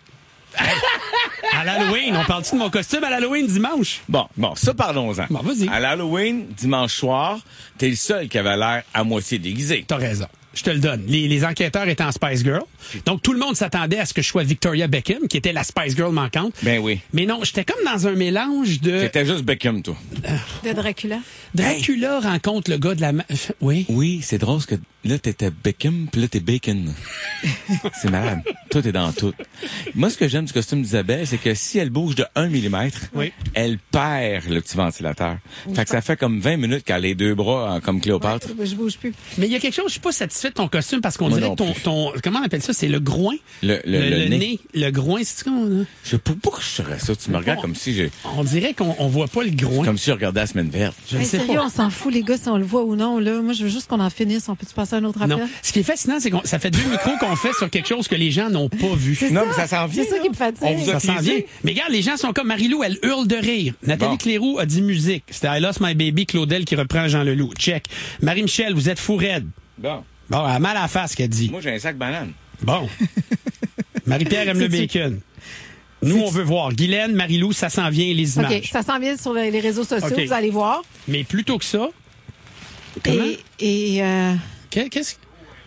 À l'Halloween, on parle-tu de mon costume à l'Halloween dimanche? Bon, ça parlons-en. Bon, vas-y. À l'Halloween, dimanche soir, t'es le seul qui avait l'air à moitié déguisé. T'as raison. Je te le donne. Les enquêteurs étaient en Spice Girl. Donc, tout le monde s'attendait à ce que je sois Victoria Beckham, qui était la Spice Girl manquante. Ben oui. Mais non, j'étais comme dans un mélange de... C'était juste Beckham, toi. De Dracula. Dracula rencontre le gars de la... Oui. Oui, c'est drôle parce que là, t'étais Beckham, puis là, t'es Bacon. C'est malade. Tout est dans tout. Moi, ce que j'aime du costume d'Isabelle, c'est que si elle bouge de 1 millimètre, elle perd le petit ventilateur. Fait que ça fait comme 20 minutes qu'elle a les deux bras comme Cléopâtre. Ouais, je bouge plus. Mais il y a quelque chose, je suis pas satisfait de ton costume parce qu'on dirait que ton comment on appelle ça? C'est le groin? Le nez. Le groin, c'est qu'on... Je sais pas pourquoi je serais ça. Tu me regardes comme si j'ai... On dirait qu'on voit pas le groin. Comme si je regardais la semaine verte. Je sais sérieux, pas. on s'en fout, les gars, si on le voit ou non. Là. Moi, je veux juste qu'on en finisse. On peut-tu passer à un autre appel? Non. Ce qui est fascinant, c'est que ça fait 2 micros qu'on fait sur quelque chose que les gens n'ont pas vu. C'est non, ça. mais ça s'en vient. C'est ça qui me fatigue. On vous a Ça s'en vient. Mais regarde, les gens sont comme Marie-Lou, elle hurle de rire. Nathalie Cléroux a dit musique. C'était I Lost My Baby, Claudel qui reprend Jean Leloup. Check. Marie-Michel, vous êtes fou raide. Bon, elle a mal à la face, qu'elle dit. moi, j'ai un sac banane. Bon. Marie-Pierre aime le bacon. Nous, on veut voir. Guylaine, Marie-Lou, ça s'en vient, les images. OK, ça s'en vient sur les réseaux sociaux, OK. vous allez voir. Mais plutôt que ça... Comment? Qu'est-ce que...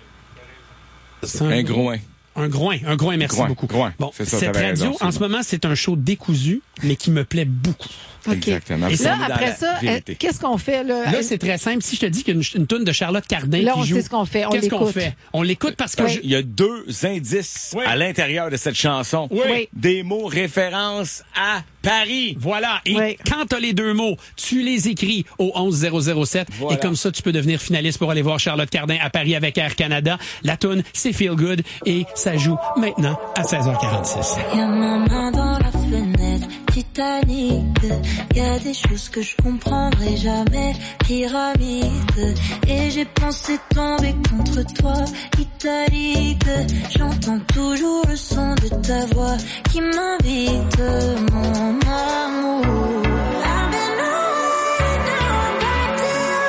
C'est Un groin. Un groin, merci beaucoup. Groin. Bon, C'est ça, cette t'avais radio, raison, en ce moment, c'est un show décousu, mais qui me plaît beaucoup. OK. Exactement. Et C'est là, dans après la ça, vérité. qu'est-ce qu'on fait? Là, Là, c'est très simple. Si je te dis qu'il y a une toune de Charlotte Cardin Là, qui on joue... sait ce qu'on fait. On Qu'est-ce qu'on l'écoute. fait? On l'écoute parce que... Il y a 2 indices à l'intérieur de cette chanson. Oui. Des mots référence à Paris. Voilà. Et quand t'as les 2 mots, tu les écris au 11007. Voilà. Et comme ça, tu peux devenir finaliste pour aller voir Charlotte Cardin à Paris avec Air Canada. La toune, c'est Feel Good. Et ça joue maintenant à 16h46. Y'a ma main dans la fenêtre, Titanic. Y'a des choses que je comprendrai jamais, pyramide. Et j'ai pensé tomber contre toi, italique. J'entends toujours le son de ta voix qui m'invite, mon amour. I've been knowing now back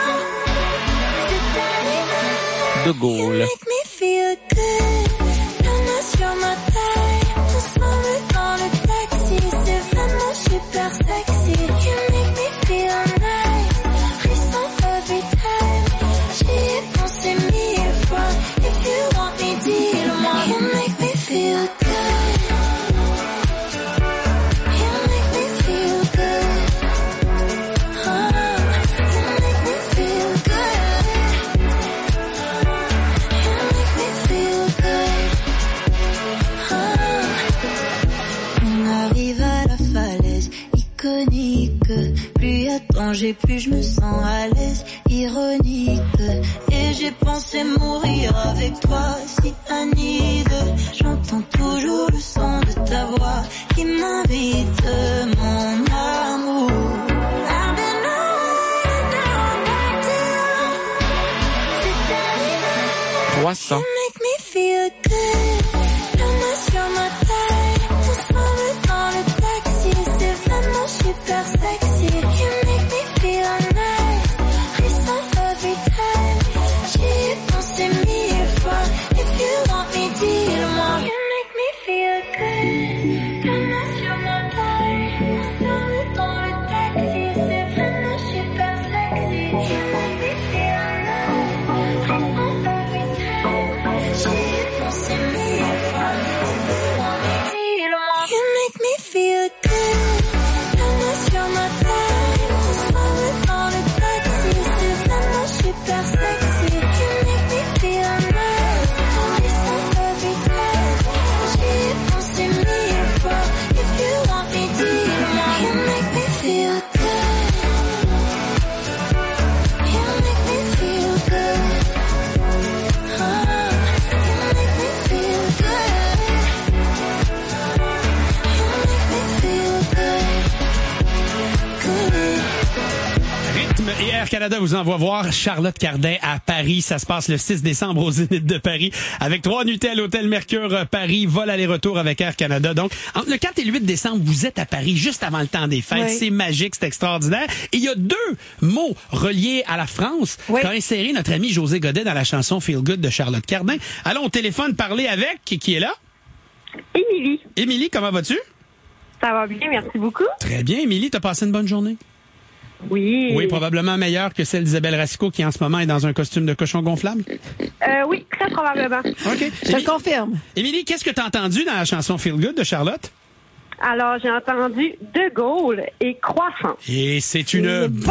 to you. De Gaulle. You make me feel good. La main sur ma taille, ensemble dans le taxi, c'est vraiment super sexy. You make me feel nice, frisson every time. J'y ai pensé 1000 fois. If you want me, dis-le-moi. You make me feel good. You make me feel good. You make me feel good. You make me feel good. On arrive à la falaise iconique. Plus y a de danger, plus je me sens à l'aise, ironique. Et j'ai pensé mourir avec toi, si Anide. J'entends toujours le son de ta voix qui m'invite, mon amour. I've been knowing now back to you. C'est arrivé. 300. You make me feel good. La main sur ma taille, ensemble dans le taxi, c'est vraiment super sexy. You make me feel nice, frisson every time. J'y ai pensé 1000 fois. If you want me, dis-le-moi. You make me feel good. La main sur ma taille, ensemble rythme et Air Canada vous envoie voir Charlotte Cardin à Paris. Ça se passe le 6 décembre au Zénith de Paris avec 3 nuitées à l'Hôtel Mercure Paris, vol aller-retour avec Air Canada. Donc, entre le 4 et le 8 décembre, vous êtes à Paris juste avant le temps des fêtes. Oui. C'est magique, c'est extraordinaire. Et il y a 2 mots reliés à la France qu'a inséré notre ami José Godet dans la chanson Feel Good de Charlotte Cardin. Allons au téléphone parler avec, qui est là? Émilie. Émilie, comment vas-tu? Ça va bien, merci beaucoup. Très bien, Émilie, t'as passé une bonne journée? Oui. Oui, probablement meilleure que celle d'Isabelle Racicot qui en ce moment est dans un costume de cochon gonflable? Oui, très probablement. OK. Je te le confirme. Émilie, qu'est-ce que t'as entendu dans la chanson Feel Good de Charlotte? Alors, j'ai entendu De Gaulle et Croissant. Et c'est une bonne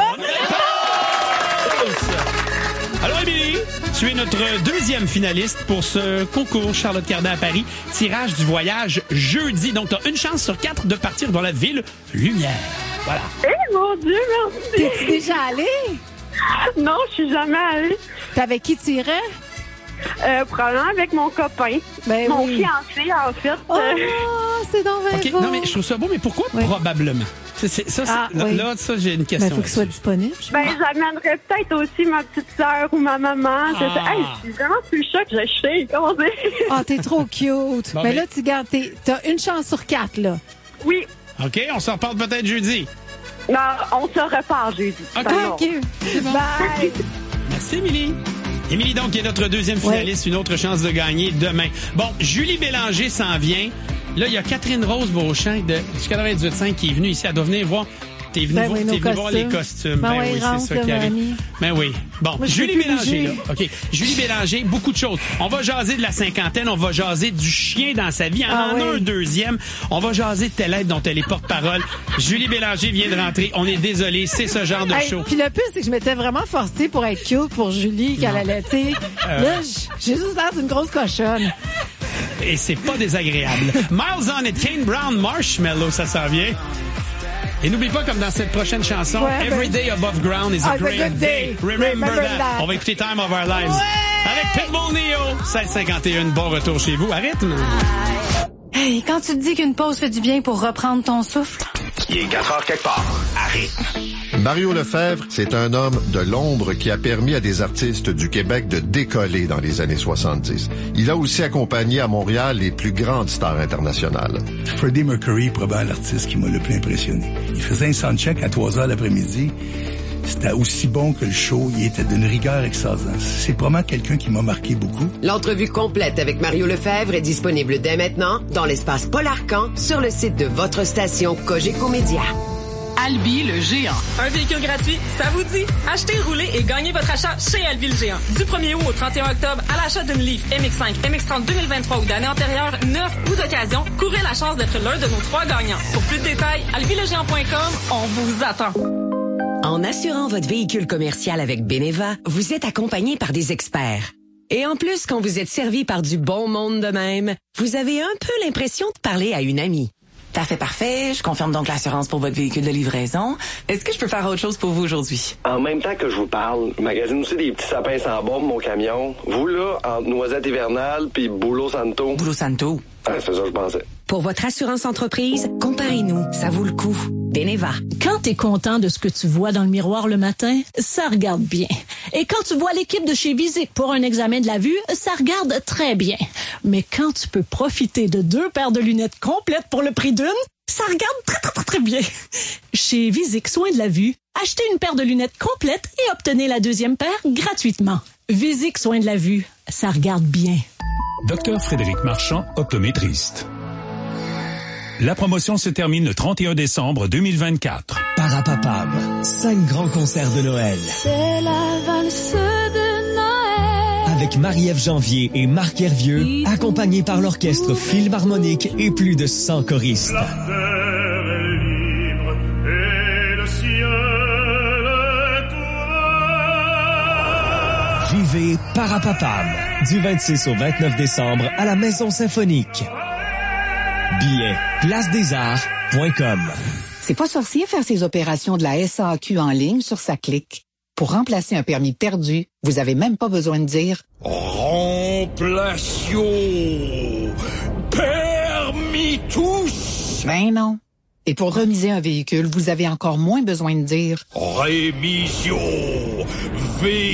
réponse! Alors, Émilie, tu es notre deuxième finaliste pour ce concours Charlotte Cardin à Paris. Tirage du voyage jeudi. Donc, tu as une chance sur 4 de partir dans la ville Lumière. Voilà. Eh mon Dieu, merci! T'es-tu déjà allé? Non, je suis jamais allée. T'es avec qui tu irais? Probablement avec mon copain. Ben mon oui. fiancé, en fait. Oh, c'est donc bien OK, beau. non, mais je trouve ça beau, mais pourquoi probablement? Là, ça, j'ai une question. Il faut qu'il soit disponible. Ben, j'amènerais peut-être aussi ma petite sœur ou ma maman. Ah. Je suis vraiment plus choc, je shake. Comment dire? Ah, t'es trop cute. Bon, mais mais- là, tu gardes, t'as une chance sur 4, là. Oui. OK, on s'en reparle peut-être jeudi. Non, on se repart jeudi. OK. Thank you. Bye. Merci, Émilie. Émilie, donc, qui est notre deuxième finaliste, une autre chance de gagner demain. Bon, Julie Bélanger s'en vient. Là, il y a Catherine Rose Beauchamp du 98.5 qui est venue ici. Elle doit venir voir. T'es venu, Ben oui, nos t'es venu voir les costumes. costumes. Ben Ben oui, oui, rentre, c'est ça là, qui mon arrive. ami. Ben oui. Bon, Moi, je Julie peux plus Bélanger, bouger. là. OK. Julie Bélanger, beaucoup de choses. On va jaser de la cinquantaine. On va jaser du chien dans sa vie. On en a un deuxième. On va jaser de telle aide dont elle est porte-parole. Julie Bélanger vient de rentrer. On est désolé. C'est ce genre de Hey, show. puis le pire, c'est que je m'étais vraiment forcée pour être cute pour Julie qu'elle allait, tu sais. Là, j'ai juste l'air d'une grosse cochonne. Et c'est pas désagréable. Miles On It, Kane Brown, Marshmallow, ça s'en vient. Et n'oublie pas, comme dans cette prochaine chanson, Ouais, Every day above ground is a great day. Remember that. On va écouter Time of Our Lives. Avec Pitbull Neo, 16h51, bon retour chez vous. À rythme. Hey, quand tu te dis qu'une pause fait du bien pour reprendre ton souffle, Il est 4 heures quelque part. À rythme. Mario Lefebvre, c'est un homme de l'ombre qui a permis à des artistes du Québec de décoller dans les années 70. Il a aussi accompagné à Montréal les plus grandes stars internationales. Freddie Mercury, probablement l'artiste qui m'a le plus impressionné. Il faisait un soundcheck à 3 heures l'après-midi. C'était aussi bon que le show. Il était d'une rigueur extraordinaire. C'est probablement quelqu'un qui m'a marqué beaucoup. L'entrevue complète avec Mario Lefebvre est disponible dès maintenant dans l'espace Paul Arcan sur le site de votre station Cogeco Média. Albi le géant. Un véhicule gratuit, ça vous dit? Achetez, roulez et gagnez votre achat chez Albi le géant. Du 1er août au 31 octobre, à l'achat d'une Leaf MX5, MX30 2023 ou d'année antérieure, neuf ou d'occasion, courez la chance d'être l'un de nos 3 gagnants. Pour plus de détails, albilegéant.com, on vous attend. En assurant votre véhicule commercial avec Beneva, vous êtes accompagné par des experts. Et en plus, quand vous êtes servi par du bon monde de même, vous avez un peu l'impression de parler à une amie. Parfait. Je confirme donc l'assurance pour votre véhicule de livraison. Est-ce que je peux faire autre chose pour vous aujourd'hui? En même temps que je vous parle, je magasine aussi des petits sapins sans bombe, mon camion. Vous, là, entre Noisette hivernale puis Boulot Santo. Boulot Santo? C'est ça que je pensais. Pour votre assurance entreprise, comparez-nous. Ça vaut le coup. Beneva. Quand t'es content de ce que tu vois dans le miroir le matin, ça regarde bien. Et quand tu vois l'équipe de chez Visic pour un examen de la vue, ça regarde très bien. Mais quand tu peux profiter de 2 paires de lunettes complètes pour le prix d'une, ça regarde très bien. Chez Visic Soins de la vue, achetez une paire de lunettes complètes et obtenez la 2e paire gratuitement. Visic Soins de la vue, ça regarde bien. Docteur Frédéric Marchand, optométriste. La promotion se termine le 31 décembre 2024. Parapapam, 5 grands concerts de Noël. C'est la valse de Noël. Avec Marie-Ève Janvier et Marc Hervieux, accompagnés par l'orchestre Philharmonique et plus de 100 choristes. La terre est libre et le ciel est ouvert. Vivez Parapapam, du 26 au 29 décembre à la Maison Symphonique. Billets, placedesarts.com. C'est pas sorcier faire ses opérations de la SAQ en ligne sur sa clique. Pour remplacer un permis perdu, vous avez même pas besoin de dire Remplation. Permis tous. Ben non. Et pour remiser un véhicule, vous avez encore moins besoin de dire « Rémission véhiculo ».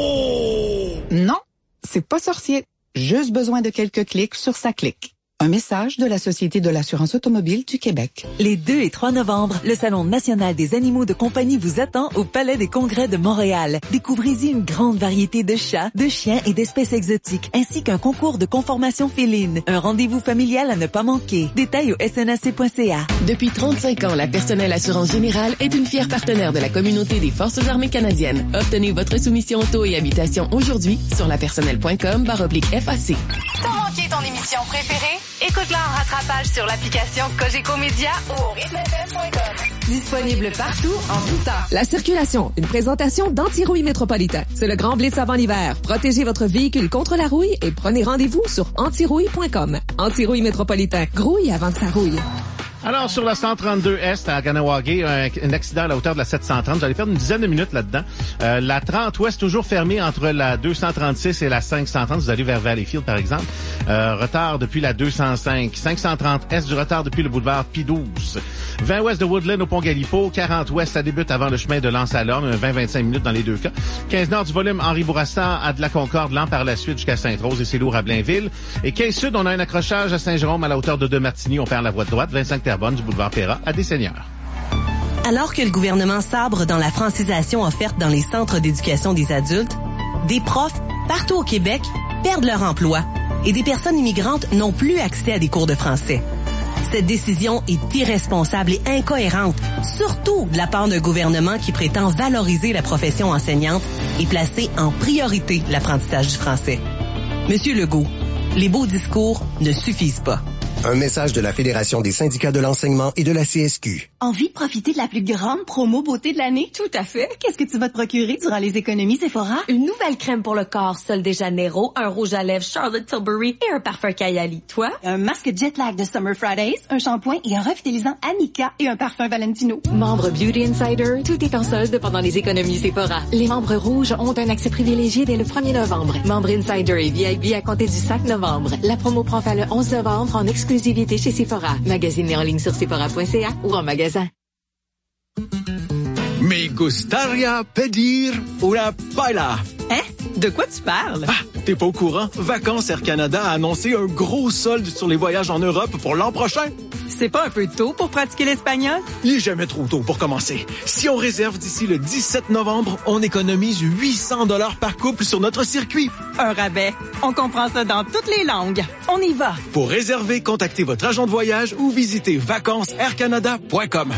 Non, c'est pas sorcier. Juste besoin de quelques clics sur sa clique. Un message de la Société de l'assurance automobile du Québec. Les 2 et 3 novembre, le Salon national des animaux de compagnie vous attend au Palais des Congrès de Montréal. Découvrez-y une grande variété de chats, de chiens et d'espèces exotiques, ainsi qu'un concours de conformation féline. Un rendez-vous familial à ne pas manquer. Détails au snac.ca. Depuis 35 ans, la Personnelle Assurance Générale est une fière partenaire de la communauté des Forces armées canadiennes. Obtenez votre soumission auto et habitation aujourd'hui sur lapersonnelle.com/FAC. T'as manqué ton émission préférée? Écoute-la en rattrapage sur l'application Cogeco Média ou au rythmefm.com. Disponible partout, en tout temps. La circulation, une présentation d'Antirouille Métropolitain. C'est le grand blitz avant l'hiver. Protégez votre véhicule contre la rouille et prenez rendez-vous sur antirouille.com. Antirouille Métropolitain. Grouille avant que ça rouille. Alors, sur la 132 Est à Kahnawake, un accident à la hauteur de la 730. J'allais perdre une dizaine de minutes là-dedans. La 30 Ouest, toujours fermée entre la 236 et la 530. Vous allez vers Valleyfield, par exemple. Retard depuis la 205. 530 Est, du retard depuis le boulevard Pie-12. 20 Ouest de Woodland au Pont-Galipo. 40 Ouest, ça débute avant le chemin de Lens-à-Lorme. 20-25 minutes dans les deux cas. 15 Nord du volume Henri Bourassa à de la Concorde, lent par la suite jusqu'à Sainte-Rose et c'est lourd à Blainville. Et 15 Sud, on a un accrochage à Saint-Jérôme à la hauteur de Martigny. On perd la voie de droite. 25 Terrebonne du boulevard Perra à Des-Seigneurs. Alors que le gouvernement sabre dans la francisation offerte dans les centres d'éducation des adultes, des profs partout au Québec perdent leur emploi et des personnes immigrantes n'ont plus accès à des cours de français. Cette décision est irresponsable et incohérente, surtout de la part d'un gouvernement qui prétend valoriser la profession enseignante et placer en priorité l'apprentissage du français. Monsieur Legault, les beaux discours ne suffisent pas. Un message de la Fédération des syndicats de l'enseignement et de la CSQ. Envie de profiter de la plus grande promo beauté de l'année? Tout à fait. Qu'est-ce que tu vas te procurer durant les économies Sephora? Une nouvelle crème pour le corps Sol de Janeiro, un rouge à lèvres Charlotte Tilbury et un parfum Kayali. Toi? Un masque Jet Lag de Summer Fridays, un shampoing et un revitalisant Annika et un parfum Valentino. Membre Beauty Insider, tout est en solde pendant les économies Sephora. Les membres rouges ont un accès privilégié dès le 1er novembre. Membre Insider et VIP à compter du 5 novembre. La promo prend fin le 11 novembre en exclusivité chez Sephora. Magasinez en ligne sur sephora.ca ou en magasin. Me gustaría pedir una paella. Hein? De quoi tu parles? Ah, t'es pas au courant? Vacances Air Canada a annoncé un gros solde sur les voyages en Europe pour l'an prochain. C'est pas un peu tôt pour pratiquer l'espagnol? Il est jamais trop tôt pour commencer. Si on réserve d'ici le 17 novembre, on économise 800 $ par couple sur notre circuit. Un rabais. On comprend ça dans toutes les langues. On y va. Pour réserver, contactez votre agent de voyage ou visitez vacancesaircanada.com.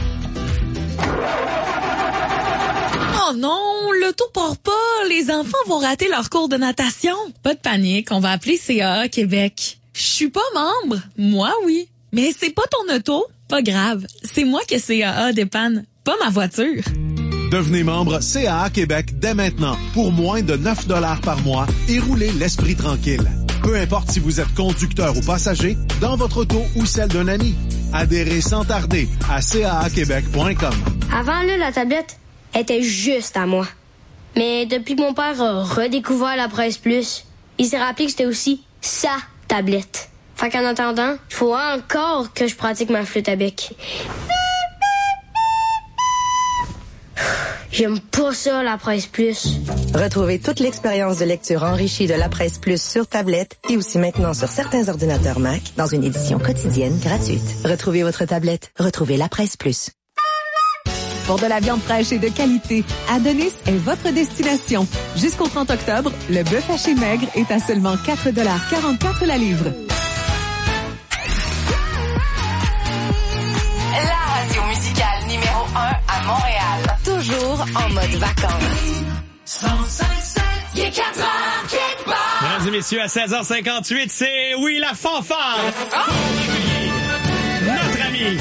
Oh non, l'auto part pas. Les enfants vont rater leur cours de natation. Pas de panique, on va appeler CAA Québec. Je suis pas membre. Moi, oui. Mais c'est pas ton auto. Pas grave. C'est moi que CAA dépanne, pas ma voiture. Devenez membre CAA Québec dès maintenant pour moins de 9 $ par mois et roulez l'esprit tranquille. Peu importe si vous êtes conducteur ou passager, dans votre auto ou celle d'un ami. Adhérez sans tarder à caaquebec.com. Avant, là, la tablette était juste à moi. Mais depuis que mon père a redécouvert la Presse Plus, il s'est rappelé que c'était aussi sa tablette. Fait qu'en attendant, il faut encore que je pratique ma flûte à bec. J'aime pas ça, la Presse Plus. Retrouvez toute l'expérience de lecture enrichie de la Presse Plus sur tablette et aussi maintenant sur certains ordinateurs Mac dans une édition quotidienne gratuite. Retrouvez votre tablette. Retrouvez la Presse Plus. Pour de la viande fraîche et de qualité, Adonis est votre destination. Jusqu'au 30 octobre, le bœuf haché maigre est à seulement 4,44 $ la livre. La radio musicale numéro 1 à Montréal. Toujours en mode vacances. 105.7, il est 4 heures, quelque part. Mesdames et messieurs, à 16h58, c'est oui la fanfare. Notre amie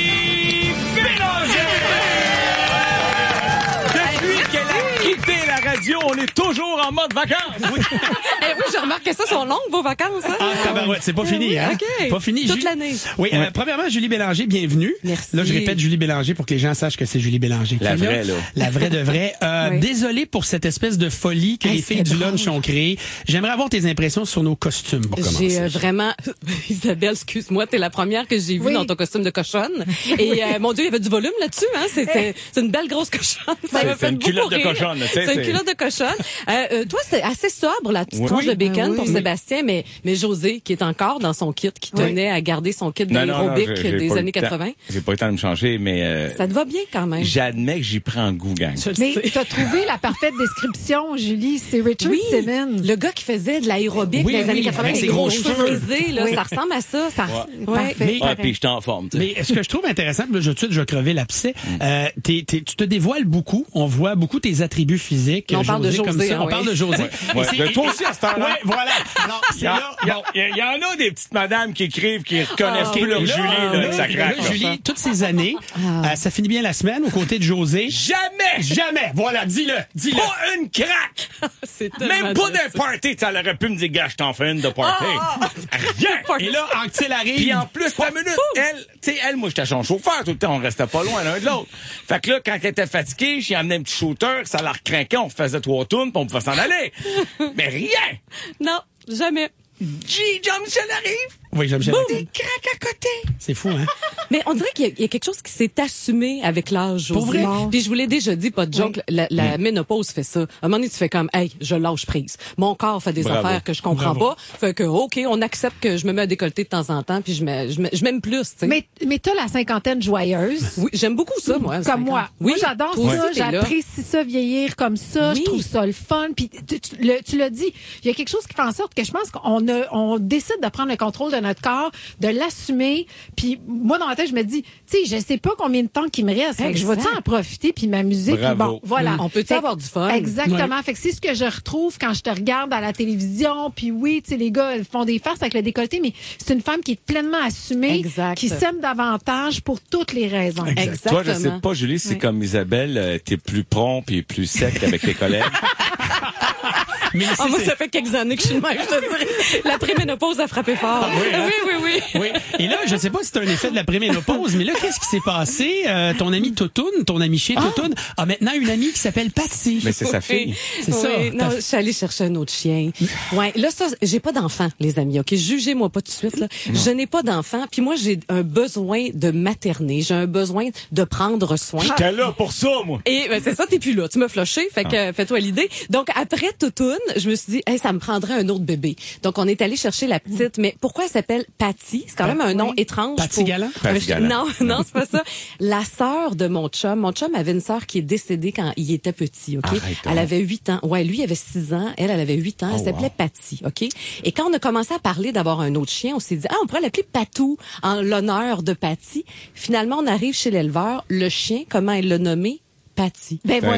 Julie Bélanger. Depuis qu'elle a quitté la radio, on est toujours en mode vacances. Oui, j'ai remarqué ça, sont longues vos vacances. Hein? Ouais, c'est pas fini, hein? Okay. Pas fini. Toute l'année. Oui, premièrement, Julie Bélanger, bienvenue. Merci. Là, je répète Julie Bélanger pour que les gens sachent que c'est Julie Bélanger. La vraie, là. La vraie de vraie. Oui. Désolé pour cette espèce de folie que les filles du lunch ont créée. J'aimerais avoir tes impressions sur nos costumes pour commencer. J'ai vraiment... Isabelle, excuse-moi, t'es la première que j'ai vue dans ton costume de cochonne. Et mon Dieu, il y avait du volume là-dessus. Hein? C'est une belle grosse cochonne. C'est une culotte de cochonne. C'est une culotte de cochonne. Toi, c'est assez sobre, la petite tranche de bacon pour Sébastien, mais José, qui est encore dans son kit, qui tenait à garder son kit d'aérobic des années 80. J'ai pas eu le temps de me changer, mais... ça te va bien quand même. J'admets que j'y prends goût, gang. Mais t'as trouvé la parfaite description, Julie. C'est Richard Simmons. Le gars qui faisait de l'aérobic dans les années 80, avec ses gros cheveux frisés, là, ça ressemble à ça. Parfait. Puis je t'en forme. Mais ce que je trouve intéressant, là, je vais crever l'abcès, tu te dévoiles beaucoup. On voit beaucoup tes attributs physiques. On parle de José. Comme ça. On parle de José. De toi aussi à ce temps-là. Ouais, voilà. Alors, il y en a des petites madames qui écrivent, qui reconnaissent plus leur Julie, là, que ça craque. Là, Julie, toutes ces années, ça finit bien la semaine aux côtés de José. Jamais! Voilà, dis-le. Pas une craque! Même pas d'un party. Elle aurait pu me dire, gars, je t'en fais une de party. Rien! Et là, Anctil arrive. Puis en plus, ta minute, elle, moi, j'étais son chauffeur tout le temps. On restait pas loin l'un de l'autre. Fait que là, quand elle était fatiguée, j'ai amené un petit shooter, ça la recrinquait, on faisait 3 tours, puis on pouvait s'en aller. Mais rien! Non, jamais. Jean-Michel arrive. Oui, Jean-Michel arrive. Craque à côté. C'est fou, hein? Mais on dirait qu'il y a quelque chose qui s'est assumé avec l'âge. Pour vrai? Puis je vous l'ai déjà dit, pas de joke, la ménopause fait ça. À un moment donné, tu fais comme, hey, je lâche prise. Mon corps fait des affaires que je comprends pas. Fait que, OK, on accepte que je me mets à décolleter de temps en temps, puis je m'aime plus, tu sais. Mais t'as la cinquantaine joyeuse. Oui, j'aime beaucoup ça, moi. Comme moi. Oui, moi, j'adore ça. J'apprécie ça, vieillir comme ça. Je trouve ça le fun. Puis tu l'as dit, il y a quelque chose qui fait en sorte que je pense qu'on décide de prendre le contrôle de notre corps, de l'assumer. Puis moi, dans ma tête, je me dis, tu sais, je sais pas combien de temps qu'il me reste. Fait que je vais-tu en profiter puis m'amuser. Puis bon, voilà. On peut-tu avoir du fun? Exactement. Fait que c'est ce que je retrouve quand je te regarde à la télévision. Puis oui, tu sais, les gars font des farces avec le décolleté, mais c'est une femme qui est pleinement assumée, qui s'aime davantage pour toutes les raisons. Exactement. Toi, je sais pas, Julie, c'est comme Isabelle, t'es plus prompt et plus sec avec tes collègues. Mais moi, ça fait quelques années que je suis de même, je te dirais. La préménopause a frappé fort. Oui. Et là, je sais pas si c'est un effet de la préménopause, mais là, qu'est-ce qui s'est passé? Ton ami Toutoune, ton ami chien Toutoune, a maintenant une amie qui s'appelle Patsy. Mais c'est sa fille. C'est ça. Non, je suis allée chercher un autre chien. Ouais. Là, ça, j'ai pas d'enfant, les amis. OK? Jugez-moi pas tout de suite, là. Je n'ai pas d'enfant. Puis moi, j'ai un besoin de materner. J'ai un besoin de prendre soin. J'étais là pour ça, moi. Et c'est ça, t'es plus là. Tu m'as floché. Fait que, fais-toi l'idée. Donc, après Toutoune, je me suis dit, hey, ça me prendrait un autre bébé. Donc, on est allé chercher la petite. Mais pourquoi elle s'appelle Patty? C'est quand même un nom étrange. Patty Galland? Non, c'est pas ça. La sœur de mon chum. Mon chum avait une sœur qui est décédée quand il était petit, OK? Elle avait 8 ans. Ouais, lui, il avait 6 ans. Elle avait 8 ans. Elle s'appelait Patty, OK? Et quand on a commencé à parler d'avoir un autre chien, on s'est dit, on pourrait l'appeler Patou en l'honneur de Patty. Finalement, on arrive chez l'éleveur. Le chien, comment elle l'a nommé? Patty.